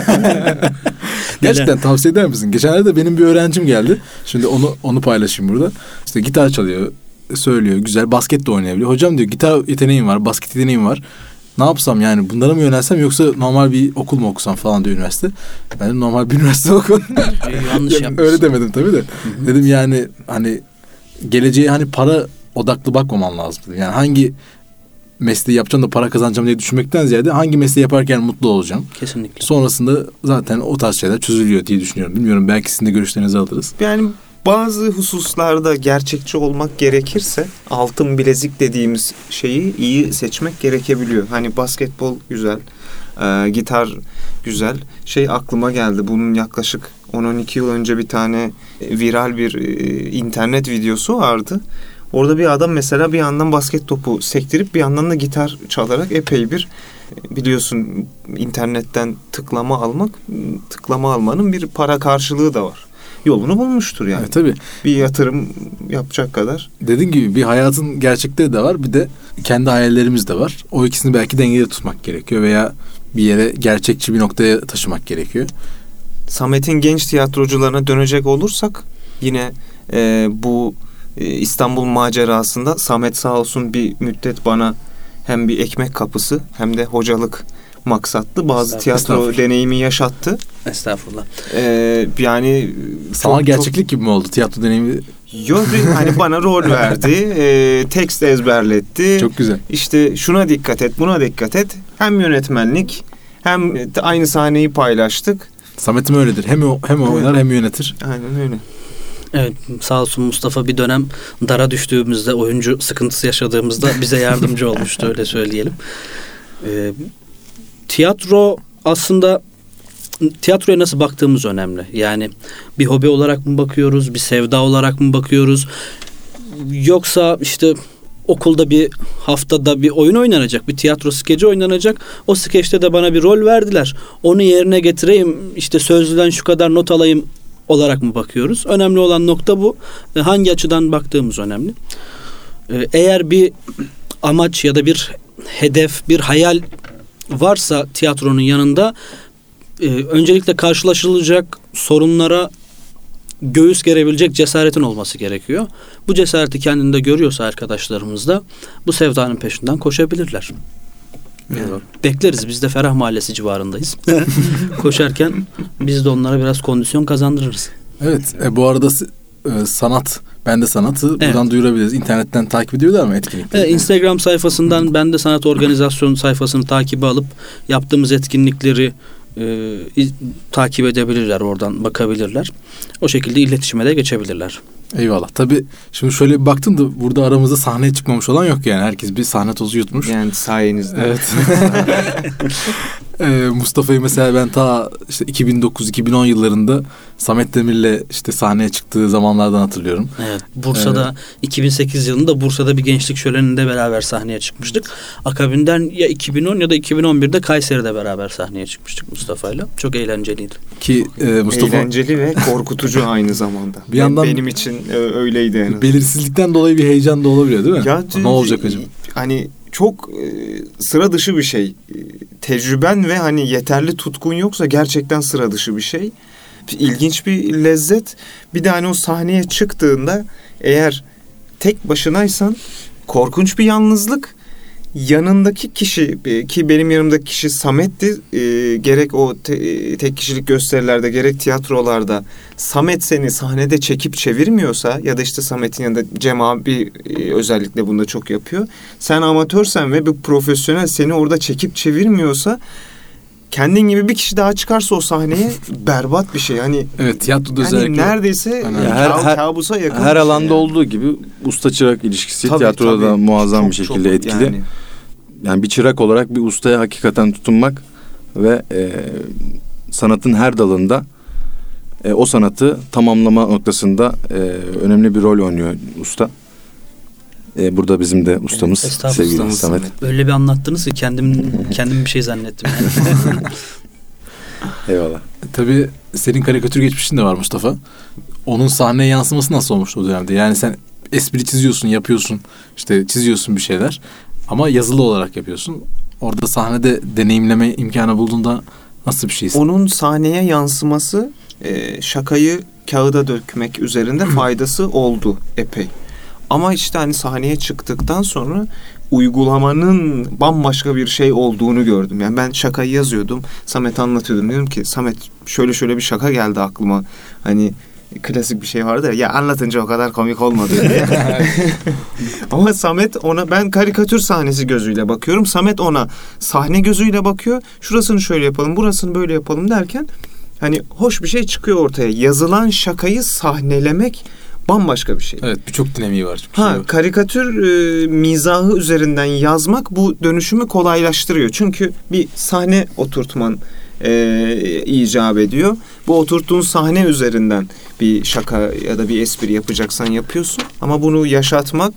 Speaker 2: Gerçekten tavsiye eder misin? Geçenlerde benim bir öğrencim geldi. Şimdi onu onu paylaşayım burada. İşte gitar çalıyor, söylüyor, güzel, basket de oynayabiliyor. Hocam diyor gitar yeteneğim var, basket yeteneğim var. Ne yapsam yani bunlara mı yönelsem yoksa normal bir okul mu okusam falan diyor üniversite. Ben de normal bir üniversite okudum.
Speaker 6: Yanlış
Speaker 2: yani
Speaker 6: yapmışsın.
Speaker 2: öyle demedim tabii de. Hı-hı. Dedim yani hani geleceğe hani para odaklı bakmaman lazım. Yani hangi mesleği yapacağım da para kazanacağım diye düşünmekten ziyade hangi mesleği yaparken mutlu olacağım.
Speaker 6: Kesinlikle.
Speaker 2: Sonrasında zaten o tarz şeyler çözülüyor diye düşünüyorum. Bilmiyorum, belki sizin de görüşlerinizi alırız.
Speaker 7: Yani bazı hususlarda gerçekçi olmak gerekirse altın bilezik dediğimiz şeyi iyi seçmek gerekebiliyor. Hani basketbol güzel, e, gitar güzel. Şey aklıma geldi, bunun yaklaşık on on iki yıl önce bir tane viral bir e, internet videosu vardı. Orada bir adam mesela bir yandan basket topu sektirip bir yandan da gitar çalarak epey bir, biliyorsun internetten tıklama almak, tıklama almanın bir para karşılığı da var. Yolunu bulmuştur yani.
Speaker 2: Evet, tabii.
Speaker 7: Bir yatırım yapacak kadar.
Speaker 2: Dediğin gibi bir hayatın gerçekleri de var, bir de kendi hayallerimiz de var. O ikisini belki dengede tutmak gerekiyor veya bir yere gerçekçi bir noktaya taşımak gerekiyor.
Speaker 7: Samet'in genç tiyatrocularına dönecek olursak yine e, bu e, İstanbul macerasında Samet sağ olsun bir müddet bana hem bir ekmek kapısı hem de hocalık maksatlı bazı tiyatro deneyimi yaşattı.
Speaker 6: Estağfurullah.
Speaker 7: Ee, yani
Speaker 2: sana
Speaker 7: çok,
Speaker 2: gerçeklik
Speaker 7: çok...
Speaker 2: gibi mi oldu tiyatro deneyimi?
Speaker 7: Yok, hani bana rol verdi, e, tekst ezberletti.
Speaker 2: Çok güzel.
Speaker 7: İşte şuna dikkat et, buna dikkat et. Hem yönetmenlik hem aynı sahneyi paylaştık.
Speaker 2: Samet'im öyledir. Hem o, hem o oynar hem yönetir.
Speaker 7: Aynen öyle.
Speaker 6: Evet, sağ olsun Mustafa bir dönem dara düştüğümüzde, oyuncu sıkıntısı yaşadığımızda bize yardımcı olmuştu, öyle söyleyelim. Ee, tiyatro aslında, tiyatroya nasıl baktığımız önemli. Yani bir hobi olarak mı bakıyoruz, bir sevda olarak mı bakıyoruz? Yoksa işte okulda bir haftada bir oyun oynanacak, bir tiyatro skeci oynanacak. O skeçte de bana bir rol verdiler. Onu yerine getireyim, işte sözlüden şu kadar not alayım olarak mı bakıyoruz? Önemli olan nokta bu. Hangi açıdan baktığımız önemli. Eğer bir amaç ya da bir hedef, bir hayal varsa tiyatronun yanında e, öncelikle karşılaşılacak sorunlara göğüs gerebilecek cesaretin olması gerekiyor. Bu cesareti kendinde görüyorsa arkadaşlarımız da bu sevdanın peşinden koşabilirler. Evet. Bekleriz. Biz de Ferah Mahallesi civarındayız. Koşarken biz de onlara biraz kondisyon kazandırırız.
Speaker 2: Evet. E, bu arada e, sanat, ben de sanatı evet. buradan duyurabiliriz. İnternetten takip ediyorlar mı etkinlikleri?
Speaker 6: Evet, Instagram sayfasından ben de sanat organizasyon sayfasını takibe alıp yaptığımız etkinlikleri e, takip edebilirler. Oradan bakabilirler. O şekilde iletişime de geçebilirler.
Speaker 2: Eyvallah. Tabii şimdi şöyle bir baktım da burada aramızda sahneye çıkmamış olan yok yani. Herkes bir sahne tozu yutmuş.
Speaker 7: Yani sayenizde.
Speaker 2: Evet. ee, Mustafa'yı mesela ben ta işte iki bin dokuz iki bin on yıllarında Samet Demir'le işte sahneye çıktığı zamanlardan hatırlıyorum.
Speaker 6: Evet. Bursa'da evet. iki bin sekiz yılında Bursa'da bir gençlik şöleninde beraber sahneye çıkmıştık. Akabinden ya iki bin on ya da iki bin on birde Kayseri'de beraber sahneye çıkmıştık Mustafa'yla. Çok eğlenceliydi.
Speaker 2: Ki e, Mustafa
Speaker 7: eğlenceli ve korkutucu aynı zamanda. Bir yandan benim için öyleydi en azından.
Speaker 2: Belirsizlikten dolayı bir heyecan da olabiliyor değil mi?
Speaker 7: Ya,
Speaker 2: ne olacak acaba?
Speaker 7: Hani çok e, sıra dışı bir şey. E, tecrüben ve hani yeterli tutkun yoksa gerçekten sıra dışı bir şey. İlginç bir lezzet. Bir de hani o sahneye çıktığında eğer tek başınaysan korkunç bir yalnızlık. Yanındaki kişi ki benim yanımdaki kişi Samet'ti. E, gerek o te, tek kişilik gösterilerde gerek tiyatrolarda Samet seni sahnede çekip çevirmiyorsa ya da işte Samet'in yanında Cem abi e, özellikle bunda çok yapıyor. Sen amatörsen ve bir profesyonel seni orada çekip çevirmiyorsa kendin gibi bir kişi daha çıkarsa o sahneye berbat bir şey. Hani
Speaker 2: evet tiyatroda
Speaker 7: yani
Speaker 2: özellikle
Speaker 7: neredeyse
Speaker 3: yani her, her,
Speaker 7: kabusa yakın.
Speaker 3: Her alanda
Speaker 7: yani.
Speaker 3: olduğu gibi usta çırak ilişkisi tabii, tiyatroda tabii. da muazzam çok, bir şekilde çok, etkili. Yani. yani bir çırak olarak bir ustaya hakikaten tutunmak ve e, sanatın her dalında e, o sanatı tamamlama noktasında e, önemli bir rol oynuyor usta. Ee, burada bizim de ustamız
Speaker 6: evet,
Speaker 3: sevgili Samet.
Speaker 6: Öyle bir anlattınız ki kendim kendim bir şey zannettim. Yani.
Speaker 3: Eyvallah.
Speaker 2: Tabii senin karikatür geçmişin de var Mustafa. Onun sahneye yansıması nasıl olmuştu o dönemde? Yani sen espri çiziyorsun, yapıyorsun, işte çiziyorsun bir şeyler ama yazılı olarak yapıyorsun. Orada sahnede deneyimleme imkanı bulduğunda nasıl bir şeysin?
Speaker 7: Onun sahneye yansıması e, şakayı kağıda dökmek üzerinde faydası oldu epey. Ama işte hani sahneye çıktıktan sonra uygulamanın bambaşka bir şey olduğunu gördüm. Yani ben şakayı yazıyordum. Samet'e anlatıyordum. Diyorum ki Samet şöyle şöyle bir şaka geldi aklıma. Hani klasik bir şey vardı ya. Ya anlatınca o kadar komik olmadı diye. Ama Samet ona ben karikatür sahnesi gözüyle bakıyorum. Samet ona sahne gözüyle bakıyor. Şurasını şöyle yapalım, burasını böyle yapalım derken hani hoş bir şey çıkıyor ortaya. Yazılan şakayı sahnelemek bambaşka bir şey.
Speaker 2: Evet, birçok dinamiği var.
Speaker 7: Ha,
Speaker 2: şey
Speaker 7: karikatür e, mizahı üzerinden yazmak bu dönüşümü kolaylaştırıyor. Çünkü bir sahne oturtman e, icap ediyor. Bu oturttuğun sahne üzerinden bir şaka ya da bir espri yapacaksan yapıyorsun. Ama bunu yaşatmak,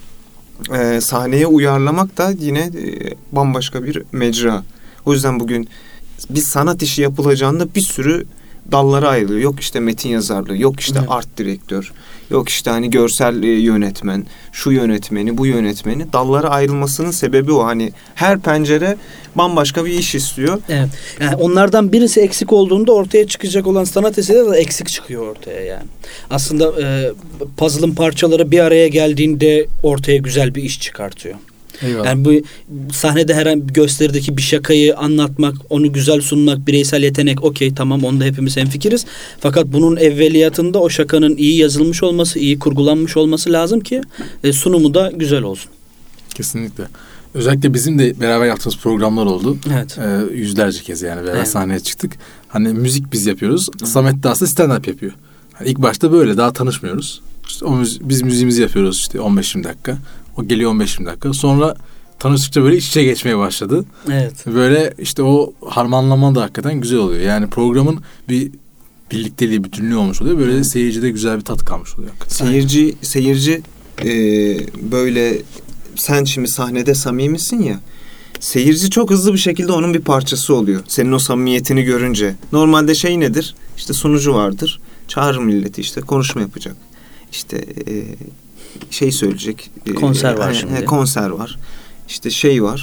Speaker 7: e, sahneye uyarlamak da yine e, bambaşka bir mecra. O yüzden bugün bir sanat işi yapılacağında bir sürü dallara ayrılıyor. Yok işte metin yazarlığı, yok işte evet. art direktör, yok işte hani görsel yönetmen, şu yönetmeni, bu yönetmeni. Dallara ayrılmasının sebebi o. Hani her pencere bambaşka bir iş istiyor.
Speaker 6: Evet. Yani onlardan birisi eksik olduğunda ortaya çıkacak olan sanat eseri de eksik çıkıyor ortaya yani. Aslında e, puzzle'ın parçaları bir araya geldiğinde ortaya güzel bir iş çıkartıyor. Eyvallah. Yani bu sahnede herhangi bir gösterideki bir şakayı anlatmak, onu güzel sunmak, bireysel yetenek okey tamam onda hepimiz hemfikiriz. Fakat bunun evveliyatında o şakanın iyi yazılmış olması, iyi kurgulanmış olması lazım ki e, sunumu da güzel olsun.
Speaker 2: Kesinlikle. Özellikle bizim de beraber yaptığımız programlar oldu.
Speaker 6: Evet.
Speaker 2: Ee, yüzlerce kez yani beraber evet. sahneye çıktık. Hani müzik biz yapıyoruz.
Speaker 6: Hı.
Speaker 2: Samet de aslında stand-up yapıyor. Hani ilk başta böyle daha tanışmıyoruz. İşte o müzi- biz müziğimizi yapıyoruz işte on beş yirmi dakika. O geliyor on beş yirmi dakika. Sonra tanıştıkça böyle iç içe geçmeye başladı.
Speaker 6: Evet.
Speaker 2: Böyle işte o harmanlama da hakikaten güzel oluyor. Yani programın bir birlikteliği, bütünlüğü olmuş oluyor. Böyle evet. seyircide güzel bir tat kalmış oluyor. Hakikaten.
Speaker 7: Seyirci seyirci e, böyle sen şimdi sahnede samimisin ya. Seyirci çok hızlı bir şekilde onun bir parçası oluyor. Senin o samimiyetini görünce. Normalde şey nedir? İşte sunucu vardır. Çağırır milleti işte konuşma yapacak. İşte e, şey söyleyecek.
Speaker 6: Konser var
Speaker 7: e,
Speaker 6: şimdi.
Speaker 7: He, konser var. İşte şey var.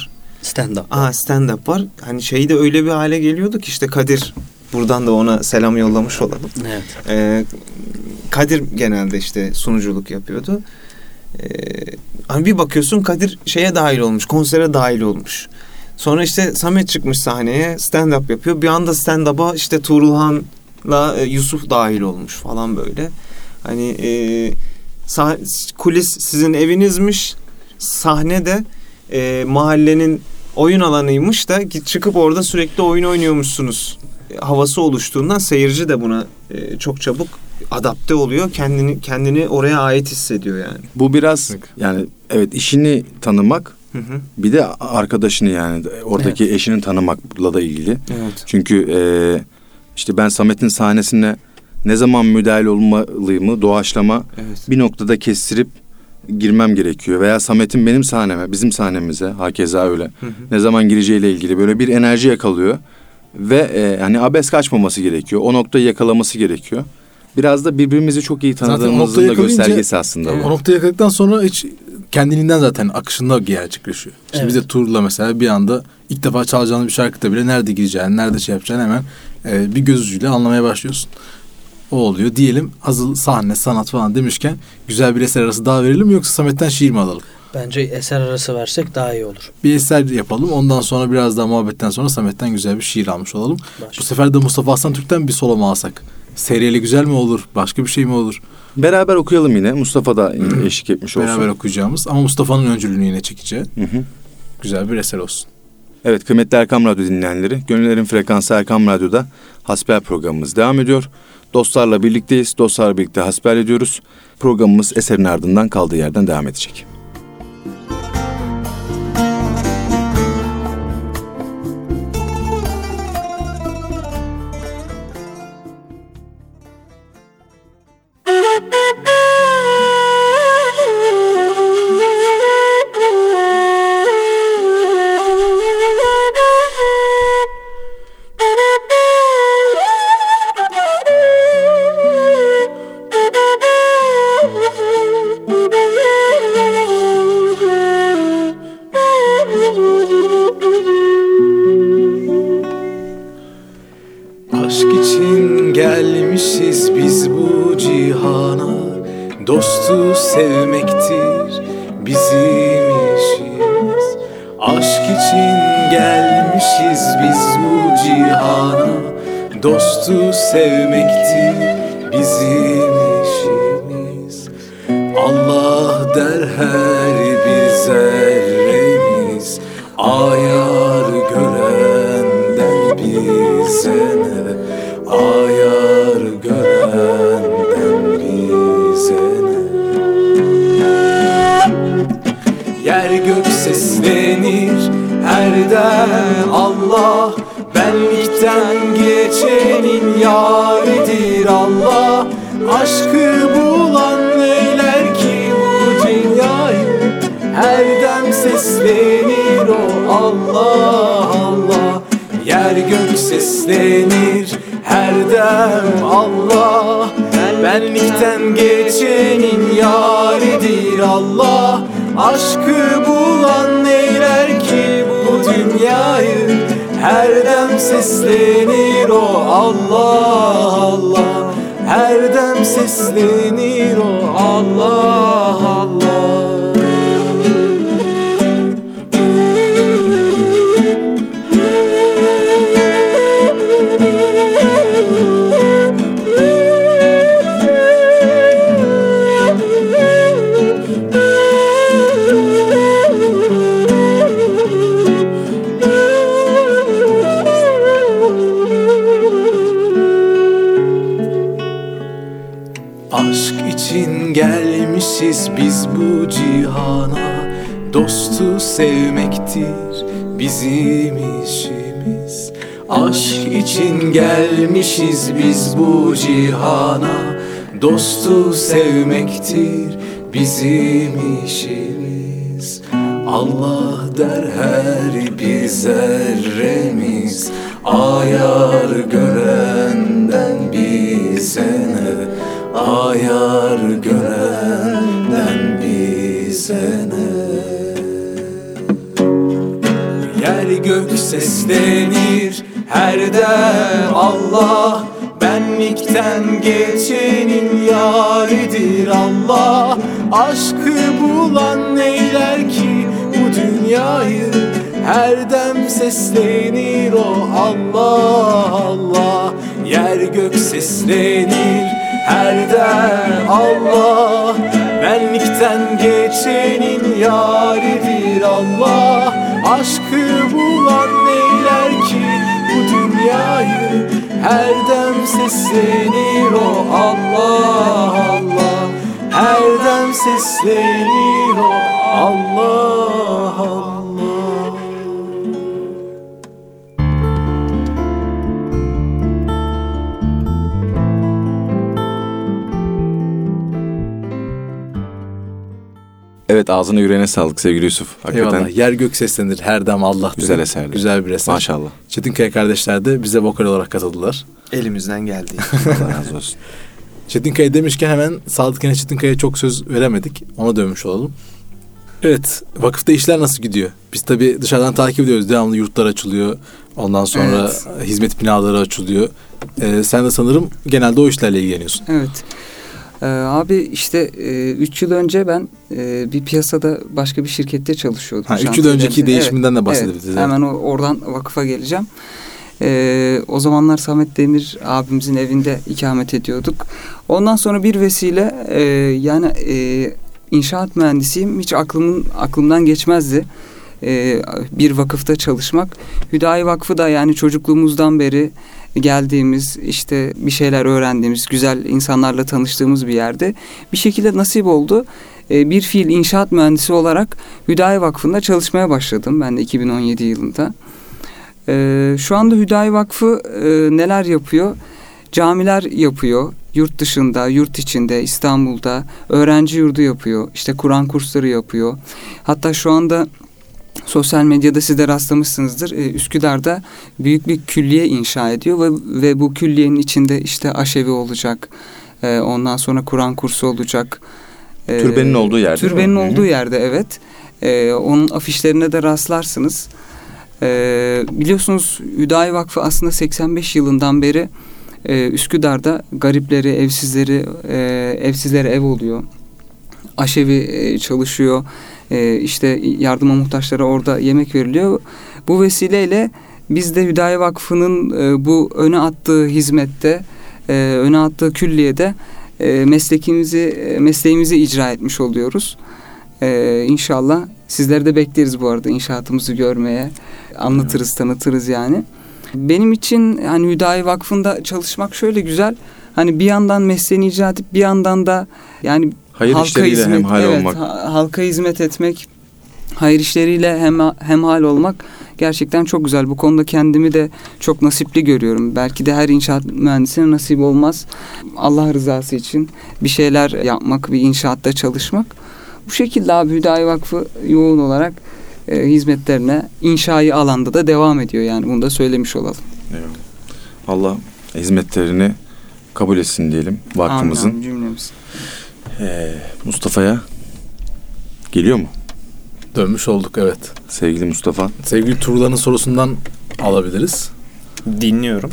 Speaker 6: Stand-up.
Speaker 7: Aa, stand-up var. Hani şey de öyle bir hale geliyordu ki işte Kadir, buradan da ona selam yollamış olalım.
Speaker 6: Evet.
Speaker 7: Ee, Kadir genelde işte sunuculuk yapıyordu. Ee, hani bir bakıyorsun Kadir şeye dahil olmuş, konsere dahil olmuş. Sonra işte Samet çıkmış sahneye, stand-up yapıyor. Bir anda stand-up'a işte Tuğrulhan'la Yusuf dahil olmuş falan böyle. Hani e, sah- kulis sizin evinizmiş, sahne de e, mahallenin oyun alanıymış da çıkıp orada sürekli oyun oynuyormuşsunuz havası oluştuğundan seyirci de buna e, çok çabuk adapte oluyor. Kendini kendini oraya ait hissediyor yani.
Speaker 3: Bu biraz yani evet işini tanımak,
Speaker 7: Hı hı.
Speaker 3: bir de arkadaşını yani oradaki
Speaker 6: Evet.
Speaker 3: eşini tanımakla da ilgili.
Speaker 7: Evet.
Speaker 3: Çünkü e, işte ben Samet'in sahnesine ne zaman müdahale olmalıyımı doğaçlama
Speaker 7: Evet.
Speaker 3: bir noktada kestirip girmem gerekiyor. Veya Samet'in benim sahneme, bizim sahnemize hakeza öyle.
Speaker 7: Hı hı.
Speaker 3: Ne zaman gireceğiyle ilgili böyle bir enerji yakalıyor. Ve e, hani abes kaçmaması gerekiyor. O noktayı yakalaması gerekiyor. Biraz da birbirimizi çok iyi
Speaker 2: Zaten o
Speaker 3: tanıdığımızın
Speaker 2: noktayı
Speaker 3: da
Speaker 2: yakalayınca-
Speaker 3: göstergesi aslında
Speaker 2: O
Speaker 3: bu.
Speaker 2: noktayı yakaladıktan sonra hiç kendiliğinden zaten akışında gerçekleşiyor. Şimdi
Speaker 6: Evet.
Speaker 2: biz de Tur'la mesela bir anda ilk defa çalacağınız bir şarkıda bile nerede gireceğini, nerede şey yapacağını hemen e, bir göz ucuyla anlamaya başlıyorsun. O oluyor. Diyelim hazır sahne, sanat falan demişken güzel bir eser arası daha verelim mi yoksa Samet'ten şiir mi alalım?
Speaker 6: Bence eser arası versek daha iyi olur.
Speaker 2: Bir eser yapalım. Ondan sonra biraz daha muhabbetten sonra Samet'ten güzel bir şiir almış olalım.
Speaker 6: Başka.
Speaker 2: Bu sefer de Mustafa Aslan Türk'ten bir solo mu alsak? Seriyeli güzel mi olur? Başka bir şey mi olur?
Speaker 3: Beraber okuyalım yine. Mustafa da eşlik etmiş olsun.
Speaker 2: Beraber okuyacağımız ama Mustafa'nın öncülüğünü yine çekeceği
Speaker 3: Hı hı.
Speaker 2: güzel bir eser olsun.
Speaker 3: Evet, kıymetli Erkam Radyo dinleyenleri, Gönüllerin Frekansı Erkam Radyo'da Hasbihal programımız devam ediyor. Dostlarla birlikteyiz, dostlarla birlikte hasbihal ediyoruz. Programımız eserin ardından kaldığı yerden devam edecek.
Speaker 2: Aşk için gelmişiz biz bu cihana, dostu sevmektir bizim işimiz. Aşk için gelmişiz biz bu cihana, dostu sevmektir bizim işimiz. Allah der her bir zerremiz, ayar görenden bize ne, ayar görenden bize ne. Yer gök seslenir her dem Allah, benlikten geçenin yaridir Allah. Aşkı bulan neyler ki bu dünyayı, her dem seslenir o Allah Allah. Yer gök seslenir her dem Allah, benlikten geçenin yaridir Allah. Aşkı bulan neyler ki bu dünyayı, her dem seslenir o Allah Allah. Her dem seslenir o Allah Allah. Aşk için gelmişiz biz bu cihana, dostu sevmektir bizim işimiz. Aşk için gelmişiz biz bu cihana, dostu sevmektir bizim işimiz. Allah der her bir zerremiz, ayar görenden bize ne, ayar görenden bize ne. yer gök seslenir her dem Allah. Benlikten geçenin yâridir Allah. Aşkı bulan neyler ki bu dünyayı, her dem seslenir o Allah Allah. Yer gök seslenir her dem Allah. Benlikten geçenin yâridir Allah. Aşkı bulan neyler ki bu dünyayı, her dem seslenir o Allah Allah. Her dem seslenir o Allah Allah.
Speaker 3: Evet, ağzına yüreğine sağlık sevgili Yusuf. Hakikaten
Speaker 2: Eyvallah. Yer gök seslenir her dem Allah.
Speaker 3: Güzel eserdi.
Speaker 2: Güzel bir eser.
Speaker 3: Maşallah.
Speaker 2: Çetinkaya kardeşler de bize vokal olarak katıldılar.
Speaker 7: Elimizden geldi.
Speaker 3: Allah razı olsun.
Speaker 2: Çetinkaya demişken hemen Sadık Enes Çetinkaya'ya çok söz veremedik. Ona dönmüş olalım. Evet, vakıfta işler nasıl gidiyor? Biz tabii dışarıdan takip ediyoruz. Devamlı yurtlar açılıyor. Ondan sonra
Speaker 4: Evet.
Speaker 2: hizmet binaları açılıyor. Ee, sen de sanırım genelde o işlerle ilgileniyorsun.
Speaker 4: Evet. Ee, abi işte üç yıl önce ben e, bir piyasada başka bir şirkette çalışıyordum.
Speaker 2: Ha, üç yıl
Speaker 4: Şantiyelerin-
Speaker 2: önceki değişiminden
Speaker 4: evet,
Speaker 2: de bahsedebiliriz.
Speaker 4: Evet, hemen o, oradan vakıfa geleceğim. Ee, o zamanlar Samet Demir abimizin evinde ikamet ediyorduk. Ondan sonra bir vesile e, yani e, inşaat mühendisiyim. Hiç aklımın aklımdan geçmezdi e, bir vakıfta çalışmak. Hüdayi Vakfı da yani çocukluğumuzdan beri geldiğimiz, işte bir şeyler öğrendiğimiz, güzel insanlarla tanıştığımız bir yerde. Bir şekilde nasip oldu. E, bir fiil inşaat mühendisi olarak Hüdayi Vakfı'nda çalışmaya başladım ben de iki bin on yedi yılında. E, şu anda Hüdayi Vakfı e, neler yapıyor? Camiler yapıyor. Yurt dışında, yurt içinde, İstanbul'da öğrenci yurdu yapıyor. İşte Kur'an kursları yapıyor. Hatta şu anda sosyal medyada siz de rastlamışsınızdır. Ee, Üsküdar'da büyük bir külliye inşa ediyor ve, ve bu külliyenin içinde işte aşevi olacak. Ee, ondan sonra Kur'an kursu olacak. Ee,
Speaker 3: Türbenin olduğu yerde.
Speaker 4: Türbenin
Speaker 3: değil mi?
Speaker 4: olduğu yerde, evet. Ee, onun afişlerine de rastlarsınız. Ee, biliyorsunuz Hüdayi Vakfı aslında seksen beş yılından beri e, Üsküdar'da garipleri, evsizleri, e, evsizlere ev oluyor. Aşevi e, çalışıyor. E, işte yardıma muhtaçlara orada yemek veriliyor. Bu vesileyle biz de Hüdayi Vakfı'nın e, bu öne attığı hizmette, e, öne attığı külliyede e, meslekimizi, e, mesleğimizi icra etmiş oluyoruz. E, İnşallah sizleri de bekleriz bu arada inşaatımızı görmeye. Anlatırız, tanıtırız yani. Benim için hani Hüdayi Vakfı'nda çalışmak şöyle güzel. Hani bir yandan mesleğini icra edip bir yandan da yani
Speaker 3: Hayır
Speaker 4: halka
Speaker 3: işleriyle
Speaker 4: hizmet,
Speaker 3: hemhal
Speaker 4: evet,
Speaker 3: olmak.
Speaker 4: ha- halka hizmet etmek, hayır işleriyle hem hemhal olmak gerçekten çok güzel. Bu konuda kendimi de çok nasipli görüyorum. Belki de her inşaat mühendisine nasip olmaz. Allah rızası için bir şeyler yapmak, bir inşaatta çalışmak. Bu şekilde abi Hüdayi Vakfı yoğun olarak e, hizmetlerine inşai alanda da devam ediyor yani. Bunu da söylemiş olalım.
Speaker 3: Eyvallah. Allah hizmetlerini kabul etsin diyelim vakfımızın.
Speaker 4: Amin, amin, cümlemiz.
Speaker 3: Ee, Mustafa'ya geliyor mu?
Speaker 2: Dönmüş olduk, evet.
Speaker 3: Sevgili Mustafa.
Speaker 2: Sevgili Tuğrul'un sorusundan alabiliriz.
Speaker 7: Dinliyorum.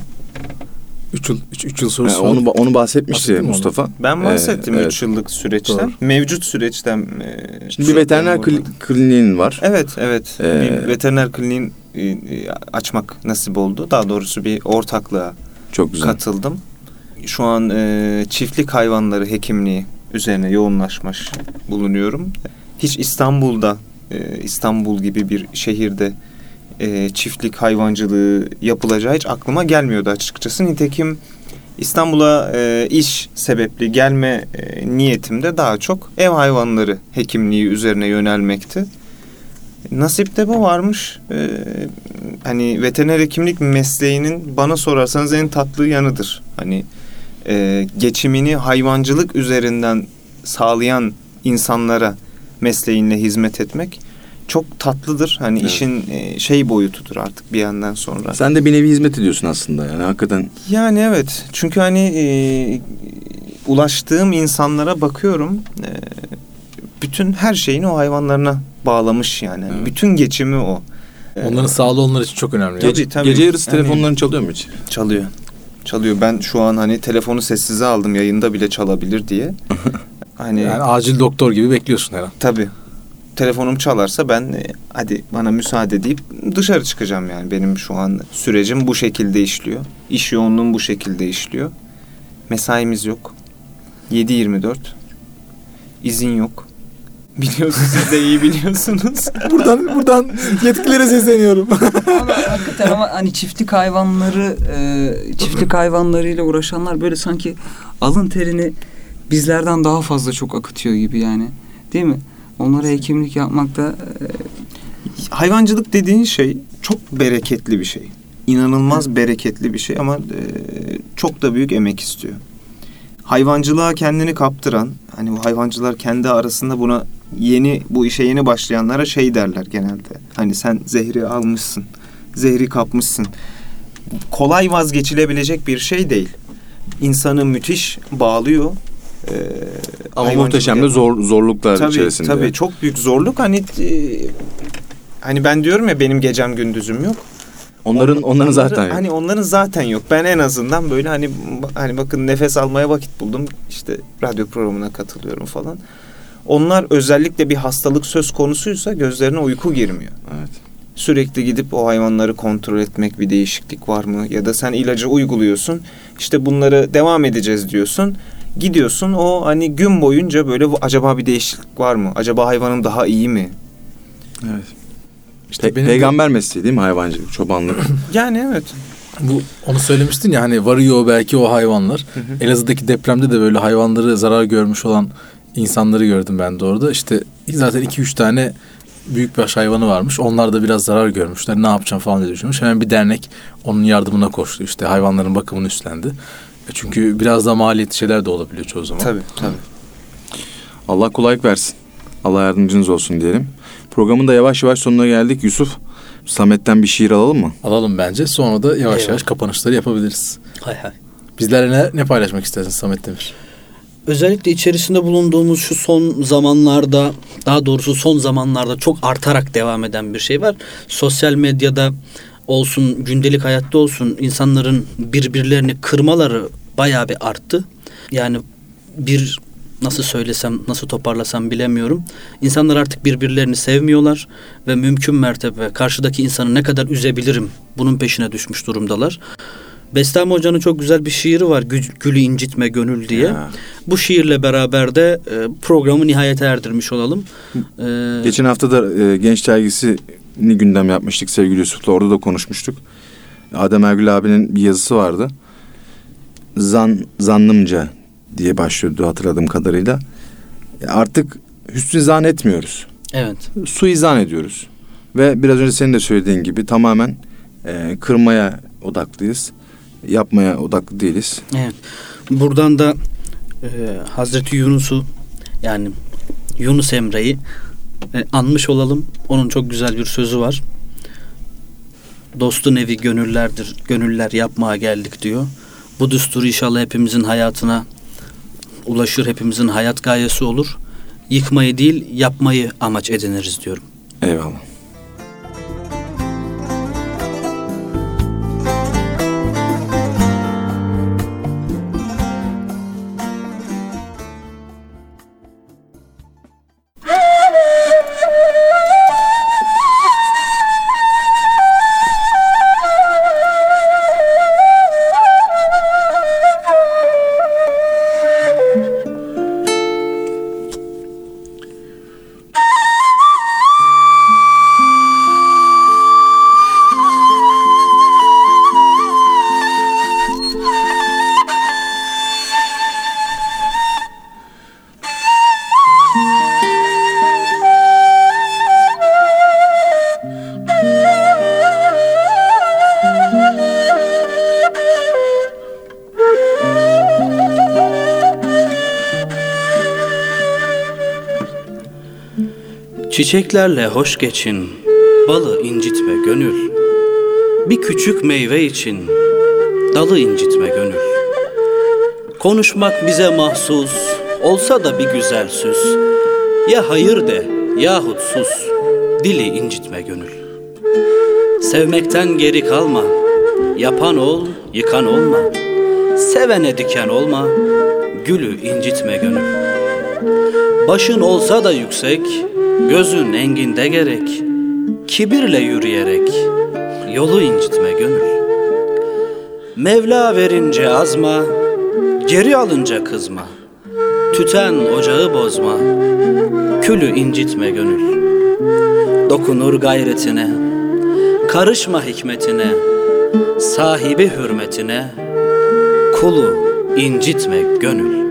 Speaker 2: üç yıl üç yıl
Speaker 3: Ee,
Speaker 2: sorusu
Speaker 3: onu onu bahsetmişti
Speaker 2: Bahsettin mi
Speaker 3: Mustafa.
Speaker 7: Ben bahsettim
Speaker 3: Ee,
Speaker 7: üç yıllık süreçten.
Speaker 2: Doğru.
Speaker 7: Mevcut süreçten. E,
Speaker 3: Şimdi bir veteriner kli- kliniğin var.
Speaker 7: Evet, evet.
Speaker 3: Ee,
Speaker 7: bir veteriner kliniğin e, e, açmak nasip oldu. Daha doğrusu bir ortaklığa
Speaker 3: Çok güzel.
Speaker 7: katıldım. Şu an e, çiftlik hayvanları hekimliği üzerine yoğunlaşmış bulunuyorum. Hiç İstanbul'da, e, İstanbul gibi bir şehirde e, çiftlik hayvancılığı yapılacağı hiç aklıma gelmiyordu açıkçası. Nitekim İstanbul'a e, iş sebepli gelme e, niyetimde daha çok ev hayvanları hekimliği üzerine yönelmekti. Nasip de bu varmış. Ee, hani veteriner hekimlik mesleğinin bana sorarsanız en tatlı yanıdır. Hani e, geçimini hayvancılık üzerinden sağlayan insanlara mesleğinle hizmet etmek çok tatlıdır. Hani
Speaker 3: Evet.
Speaker 7: işin e, şey boyutudur artık bir yandan sonra.
Speaker 3: Sen de bir nevi hizmet ediyorsun aslında yani hakikaten.
Speaker 7: Yani evet. Çünkü hani e, ulaştığım insanlara bakıyorum. E, bütün her şeyini o hayvanlarına bağlamış yani. Yani
Speaker 3: Evet.
Speaker 7: bütün geçimi o.
Speaker 2: Onların sağlığı onlar için çok önemli.
Speaker 7: Tabii,
Speaker 3: Gece,
Speaker 7: tabii.
Speaker 3: gece yarısı
Speaker 7: Yani-
Speaker 3: telefonların çalıyor mu hiç?
Speaker 7: Çalıyor. Çalıyor. Ben şu an hani telefonu sessize aldım, yayında bile çalabilir diye. Hani
Speaker 2: Yani acil doktor gibi bekliyorsun her an.
Speaker 7: tabii. Telefonum çalarsa ben e, hadi bana müsaade deyip dışarı çıkacağım yani. Benim şu an sürecim bu şekilde işliyor. İş yoğunluğum bu şekilde işliyor. Mesaimiz yok. yedi yirmi dört. İzin yok. Biliyorsunuz, siz de iyi biliyorsunuz.
Speaker 2: buradan buradan yetkililere sesleniyorum.
Speaker 4: Ama hakikaten ama hani çiftlik hayvanları e, çiftlik hayvanlarıyla uğraşanlar böyle sanki alın terini bizlerden daha fazla çok akıtıyor gibi yani. Değil mi? Onlara hekimlik yapmak da e,
Speaker 7: Hayvancılık dediğin şey çok bereketli bir şey. İnanılmaz bereketli bir şey ama e, çok da büyük emek istiyor. Hayvancılığa kendini kaptıran, hani bu hayvancılar kendi arasında buna yeni, bu işe yeni başlayanlara şey derler genelde. Hani sen zehri almışsın, zehri kapmışsın. Kolay vazgeçilebilecek bir şey değil. İnsanı müthiş bağlıyor. Ee,
Speaker 3: Ama
Speaker 7: hayvancılık
Speaker 3: muhteşem de
Speaker 7: yapmak.
Speaker 3: zor, zorluklar
Speaker 7: Tabii,
Speaker 3: içerisinde.
Speaker 7: tabii çok büyük zorluk. Hani e, hani ben diyorum ya, benim gecem gündüzüm yok.
Speaker 3: Onların
Speaker 7: On-
Speaker 3: onların zaten yok.
Speaker 7: Hani onların zaten yok. Ben en azından böyle hani hani bakın nefes almaya vakit buldum. İşte radyo programına katılıyorum falan. Onlar özellikle bir hastalık söz konusuysa gözlerine uyku girmiyor.
Speaker 3: Evet.
Speaker 7: Sürekli gidip o hayvanları kontrol etmek, bir değişiklik var mı? Ya da sen ilacı uyguluyorsun. İşte bunları devam edeceğiz diyorsun. Gidiyorsun, o hani gün boyunca böyle acaba bir değişiklik var mı? Acaba hayvanım daha iyi mi?
Speaker 3: Evet.
Speaker 2: İşte
Speaker 3: Pe-
Speaker 2: benim
Speaker 3: peygamber mesleği değil mi hayvancılık, çobanlık?
Speaker 7: Yani evet.
Speaker 2: bu onu söylemiştin ya, hani varıyor belki o hayvanlar. Elazığ'daki depremde de böyle hayvanları zarar görmüş olan insanları gördüm ben de orada. İşte zaten iki üç tane büyükbaş hayvanı varmış. Onlar da biraz zarar görmüşler. Ne yapacağım falan diye düşünmüş. Hemen bir dernek onun yardımına koştu. İşte hayvanların bakımını üstlendi. Çünkü biraz da maliyetli şeyler de olabiliyor çoğu zaman.
Speaker 7: Tabii, tabii.
Speaker 3: Allah kolaylık versin. Allah yardımcınız olsun diyelim. Programın da yavaş yavaş sonuna geldik. Yusuf, Samet'ten bir şiir alalım mı?
Speaker 2: Alalım bence. Sonra da yavaş
Speaker 6: Eyvallah.
Speaker 2: yavaş kapanışları yapabiliriz.
Speaker 6: Hay hay.
Speaker 2: Bizlerle ne, ne paylaşmak istersin Samet Demir?
Speaker 6: Özellikle içerisinde bulunduğumuz şu son zamanlarda, daha doğrusu son zamanlarda çok artarak devam eden bir şey var. Sosyal medyada olsun, gündelik hayatta olsun insanların birbirlerini kırmaları bayağı bir arttı. Yani bir, nasıl söylesem, nasıl toparlasam bilemiyorum. İnsanlar artık birbirlerini sevmiyorlar ve mümkün mertebe karşıdaki insanı ne kadar üzebilirim bunun peşine düşmüş durumdalar. Bestami Hoca'nın çok güzel bir şiiri var, Gü- Gülü incitme gönül diye.
Speaker 3: Ya.
Speaker 6: Bu şiirle beraber de e, programı nihayete erdirmiş olalım. E,
Speaker 3: Geçen hafta da e, Genç Dergisi'ni gündem yapmıştık sevgili Yusuf'la. Orada da konuşmuştuk. Adem Ergül abinin bir yazısı vardı. Zan, zannımca diye başlıyordu hatırladığım kadarıyla. E, Artık hüsnü zan etmiyoruz.
Speaker 6: evet.
Speaker 3: Suizan ediyoruz. Ve biraz önce senin de söylediğin gibi tamamen e, kırmaya odaklıyız. Yapmaya odaklı değiliz.
Speaker 6: Evet. Buradan da e, Hazreti Yunus'u, yani Yunus Emre'yi e, anmış olalım. Onun çok güzel bir sözü var. Dostun evi gönüllerdir, gönüller yapmaya geldik diyor. Bu düstur inşallah hepimizin hayatına ulaşır, hepimizin hayat gayesi olur. Yıkmayı değil, yapmayı amaç ediniriz diyorum.
Speaker 3: Eyvallah.
Speaker 6: Çiçeklerle hoş geçin, balı incitme gönül. Bir küçük meyve için dalı incitme gönül. Konuşmak bize mahsus, olsa da bir güzel süs. Ya hayır de yahut sus, dili incitme gönül. Sevmekten geri kalma, yapan ol, yıkan olma. Sevene diken olma, gülü incitme gönül. Başın olsa da yüksek, gözün enginde gerek. Kibirle yürüyerek, yolu incitme gönül. Mevla verince azma, geri alınca kızma. Tüten ocağı bozma, külü incitme gönül. Dokunur gayretine, karışma hikmetine, sahibi hürmetine, kulu incitme gönül.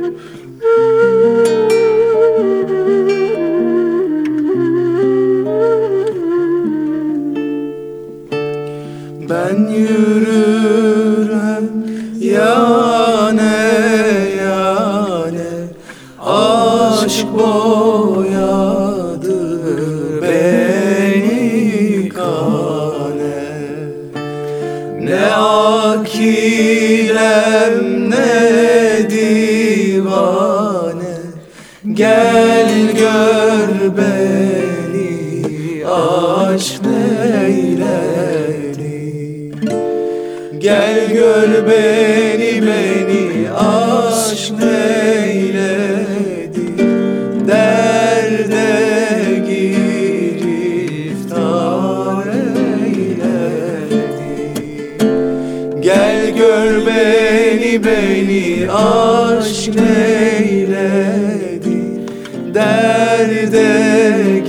Speaker 1: Ben yürürüm yane yane, aşk boyadı beni kane. Ne akilem ne divane, gel gör beni aşk neyledi. Gel gör beni beni aşk neyledi. Derde giriftar eyledi. Gel gör beni beni aşk neyledi. Derde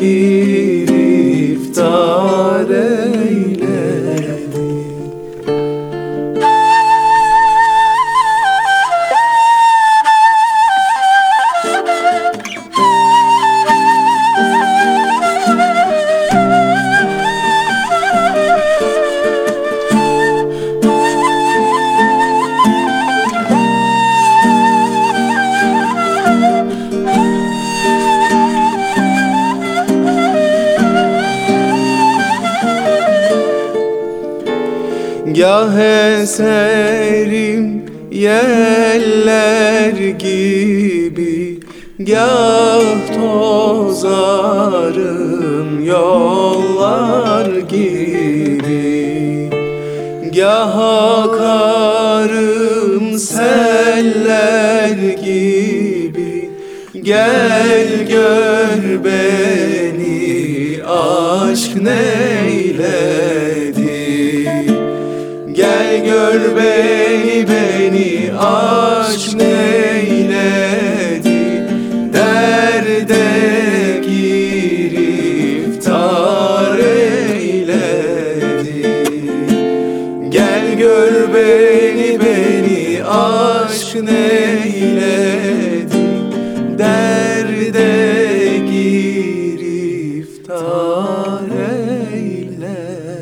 Speaker 1: giriftar eyledi. Gah eserim yeller gibi, gah tozarım yollar gibi. Gah akarım seller gibi, gel gör beni aşk neyledi. Gel gör beni beni aşk neyledi. Derde giriftar eyledi. Gel gör beni beni aşk neyledi. Derde giriftar eyledi.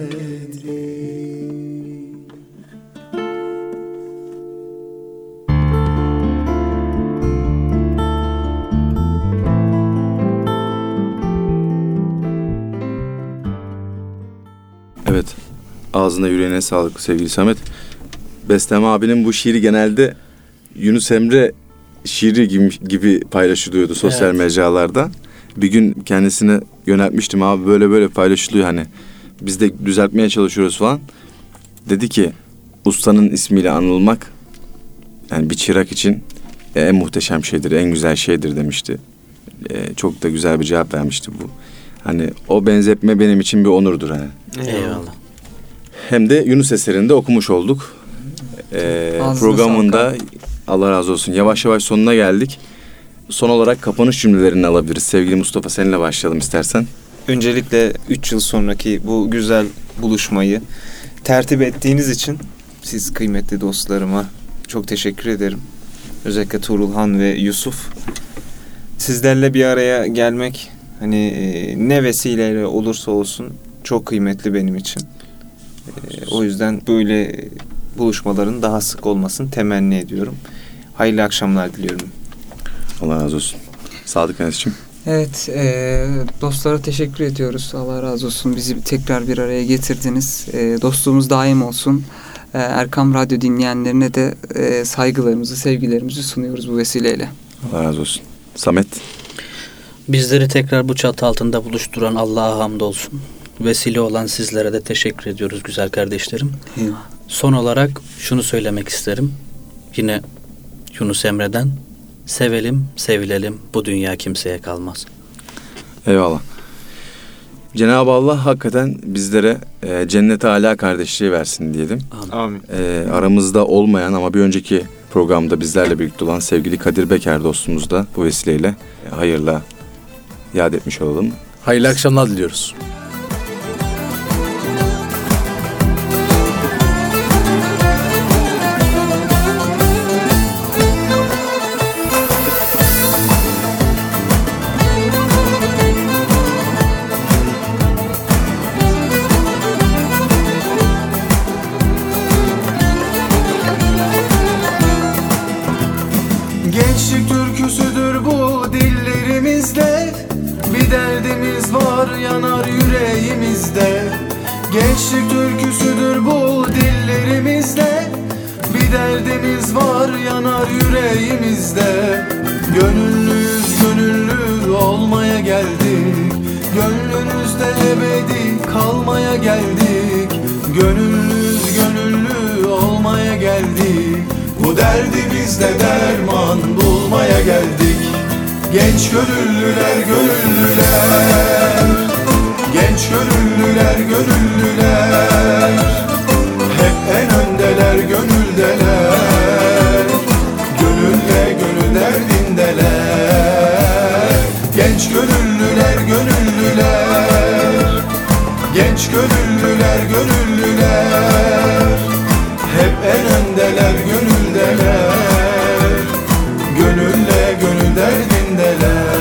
Speaker 3: Evet. Ağzına yüreğine sağlık sevgili Samet. Bestem abinin bu şiiri genelde Yunus Emre şiiri gibi, gibi paylaşılıyordu sosyal
Speaker 6: Evet.
Speaker 3: mecralarda. Bir gün kendisine yöneltmiştim, abi böyle böyle paylaşılıyor hani. Biz de düzeltmeye çalışıyoruz falan. Dedi ki ustanın ismiyle anılmak yani bir çırak için en muhteşem şeydir, en güzel şeydir demişti. Ee, çok da güzel bir cevap vermişti bu. Hani o benzetme benim için bir onurdur hani.
Speaker 6: Eyvallah.
Speaker 3: Hem de Yunus eserinde okumuş olduk. Ee,
Speaker 4: Ağzına
Speaker 3: programında Allah razı olsun. Yavaş yavaş sonuna geldik. Son olarak kapanış cümlelerini alabiliriz. Sevgili Mustafa, seninle başlayalım istersen.
Speaker 7: Öncelikle üç yıl sonraki bu güzel buluşmayı tertip ettiğiniz için siz kıymetli dostlarıma çok teşekkür ederim. Özellikle Tuğrulhan ve Yusuf. Sizlerle bir araya gelmek hani e, ne vesileyle olursa olsun çok kıymetli benim için. E, o yüzden böyle buluşmaların daha sık olmasını temenni ediyorum. Hayırlı akşamlar diliyorum.
Speaker 3: Allah razı olsun. Sadık Enes'ciğim.
Speaker 4: Evet, e, dostlara teşekkür ediyoruz. Allah razı olsun. Bizi tekrar bir araya getirdiniz. E, dostluğumuz daim olsun. E, Erkam Radyo dinleyenlerine de e, saygılarımızı, sevgilerimizi sunuyoruz bu vesileyle.
Speaker 3: Allah razı olsun. Samet.
Speaker 6: Bizleri tekrar bu çatı altında buluşturan Allah'a hamdolsun. vesile olan sizlere de teşekkür ediyoruz güzel kardeşlerim. Son olarak şunu söylemek isterim. Yine Yunus Emre'den: sevelim, sevilelim, bu dünya kimseye kalmaz.
Speaker 3: Eyvallah. Cenab-ı Allah hakikaten bizlere e, cennet-i âlâ kardeşliği versin diyelim.
Speaker 7: Amin.
Speaker 3: E, aramızda olmayan ama bir önceki programda bizlerle birlikte olan sevgili Kadir Beker dostumuz da bu vesileyle e, hayırla yad etmiş olalım.
Speaker 2: Hayırlı akşamlar diliyoruz.
Speaker 1: Gençlik türküsüdür bu dillerimizde, bir derdimiz var yanar yüreğimizde. Gençlik türküsüdür bu dillerimizde, bir derdimiz var yanar yüreğimizde. Gönüllüyüz, gönüllü olmaya geldik, gönlünüzde ebedi kalmaya geldik. Gönüllüyüz, gönüllü olmaya geldik, bu derdi bizde derman bulmaya geldik. Genç gönüllüler, gönüllüler, genç gönüllüler, gönüllüler, hep en öndeler, gönüldeler, gönülle gönül derdindeler. Genç gönüllüler, gönüllüler, genç gönüllüler, gönüllüler, hep en öndeler, gönüldeler, gönülle gönül derdindeler.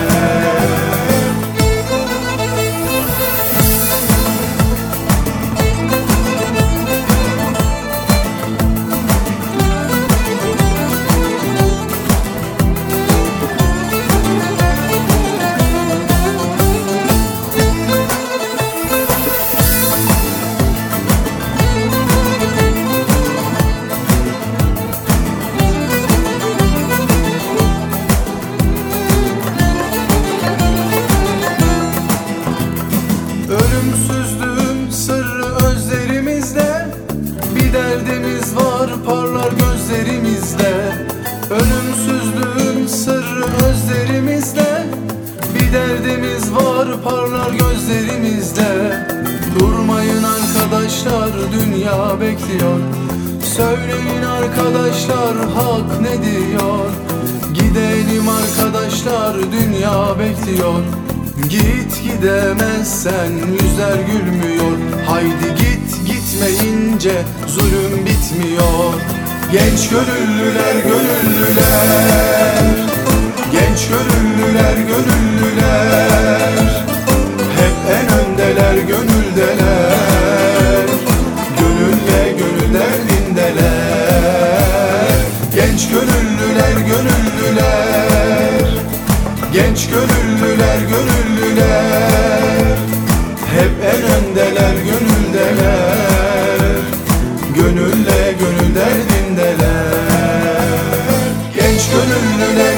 Speaker 1: Ölümsüzlüğün sırrı özlerimizde, bir derdimiz var parlar gözlerimizde. Ölümsüzlüğün sırrı özlerimizde, bir derdimiz var parlar gözlerimizde. Durmayın arkadaşlar, dünya bekliyor, söyleyin arkadaşlar hak ne diyor. Gidelim arkadaşlar, dünya bekliyor, git gidemezsen yüzler gülmüyor. Haydi git, gitmeyince zulüm bitmiyor. Genç gönüllüler, gönüllüler, genç gönüllüler, gönüllüler, hep en öndeler, gönüldeler, gönülle gönül derdindeler. Genç gönüllüler, gönüllüler, genç gönüllüler, gönüllüler, hep en öndeler, gönüldeler, gönülle gönül derdindeler. Genç gönüllüler,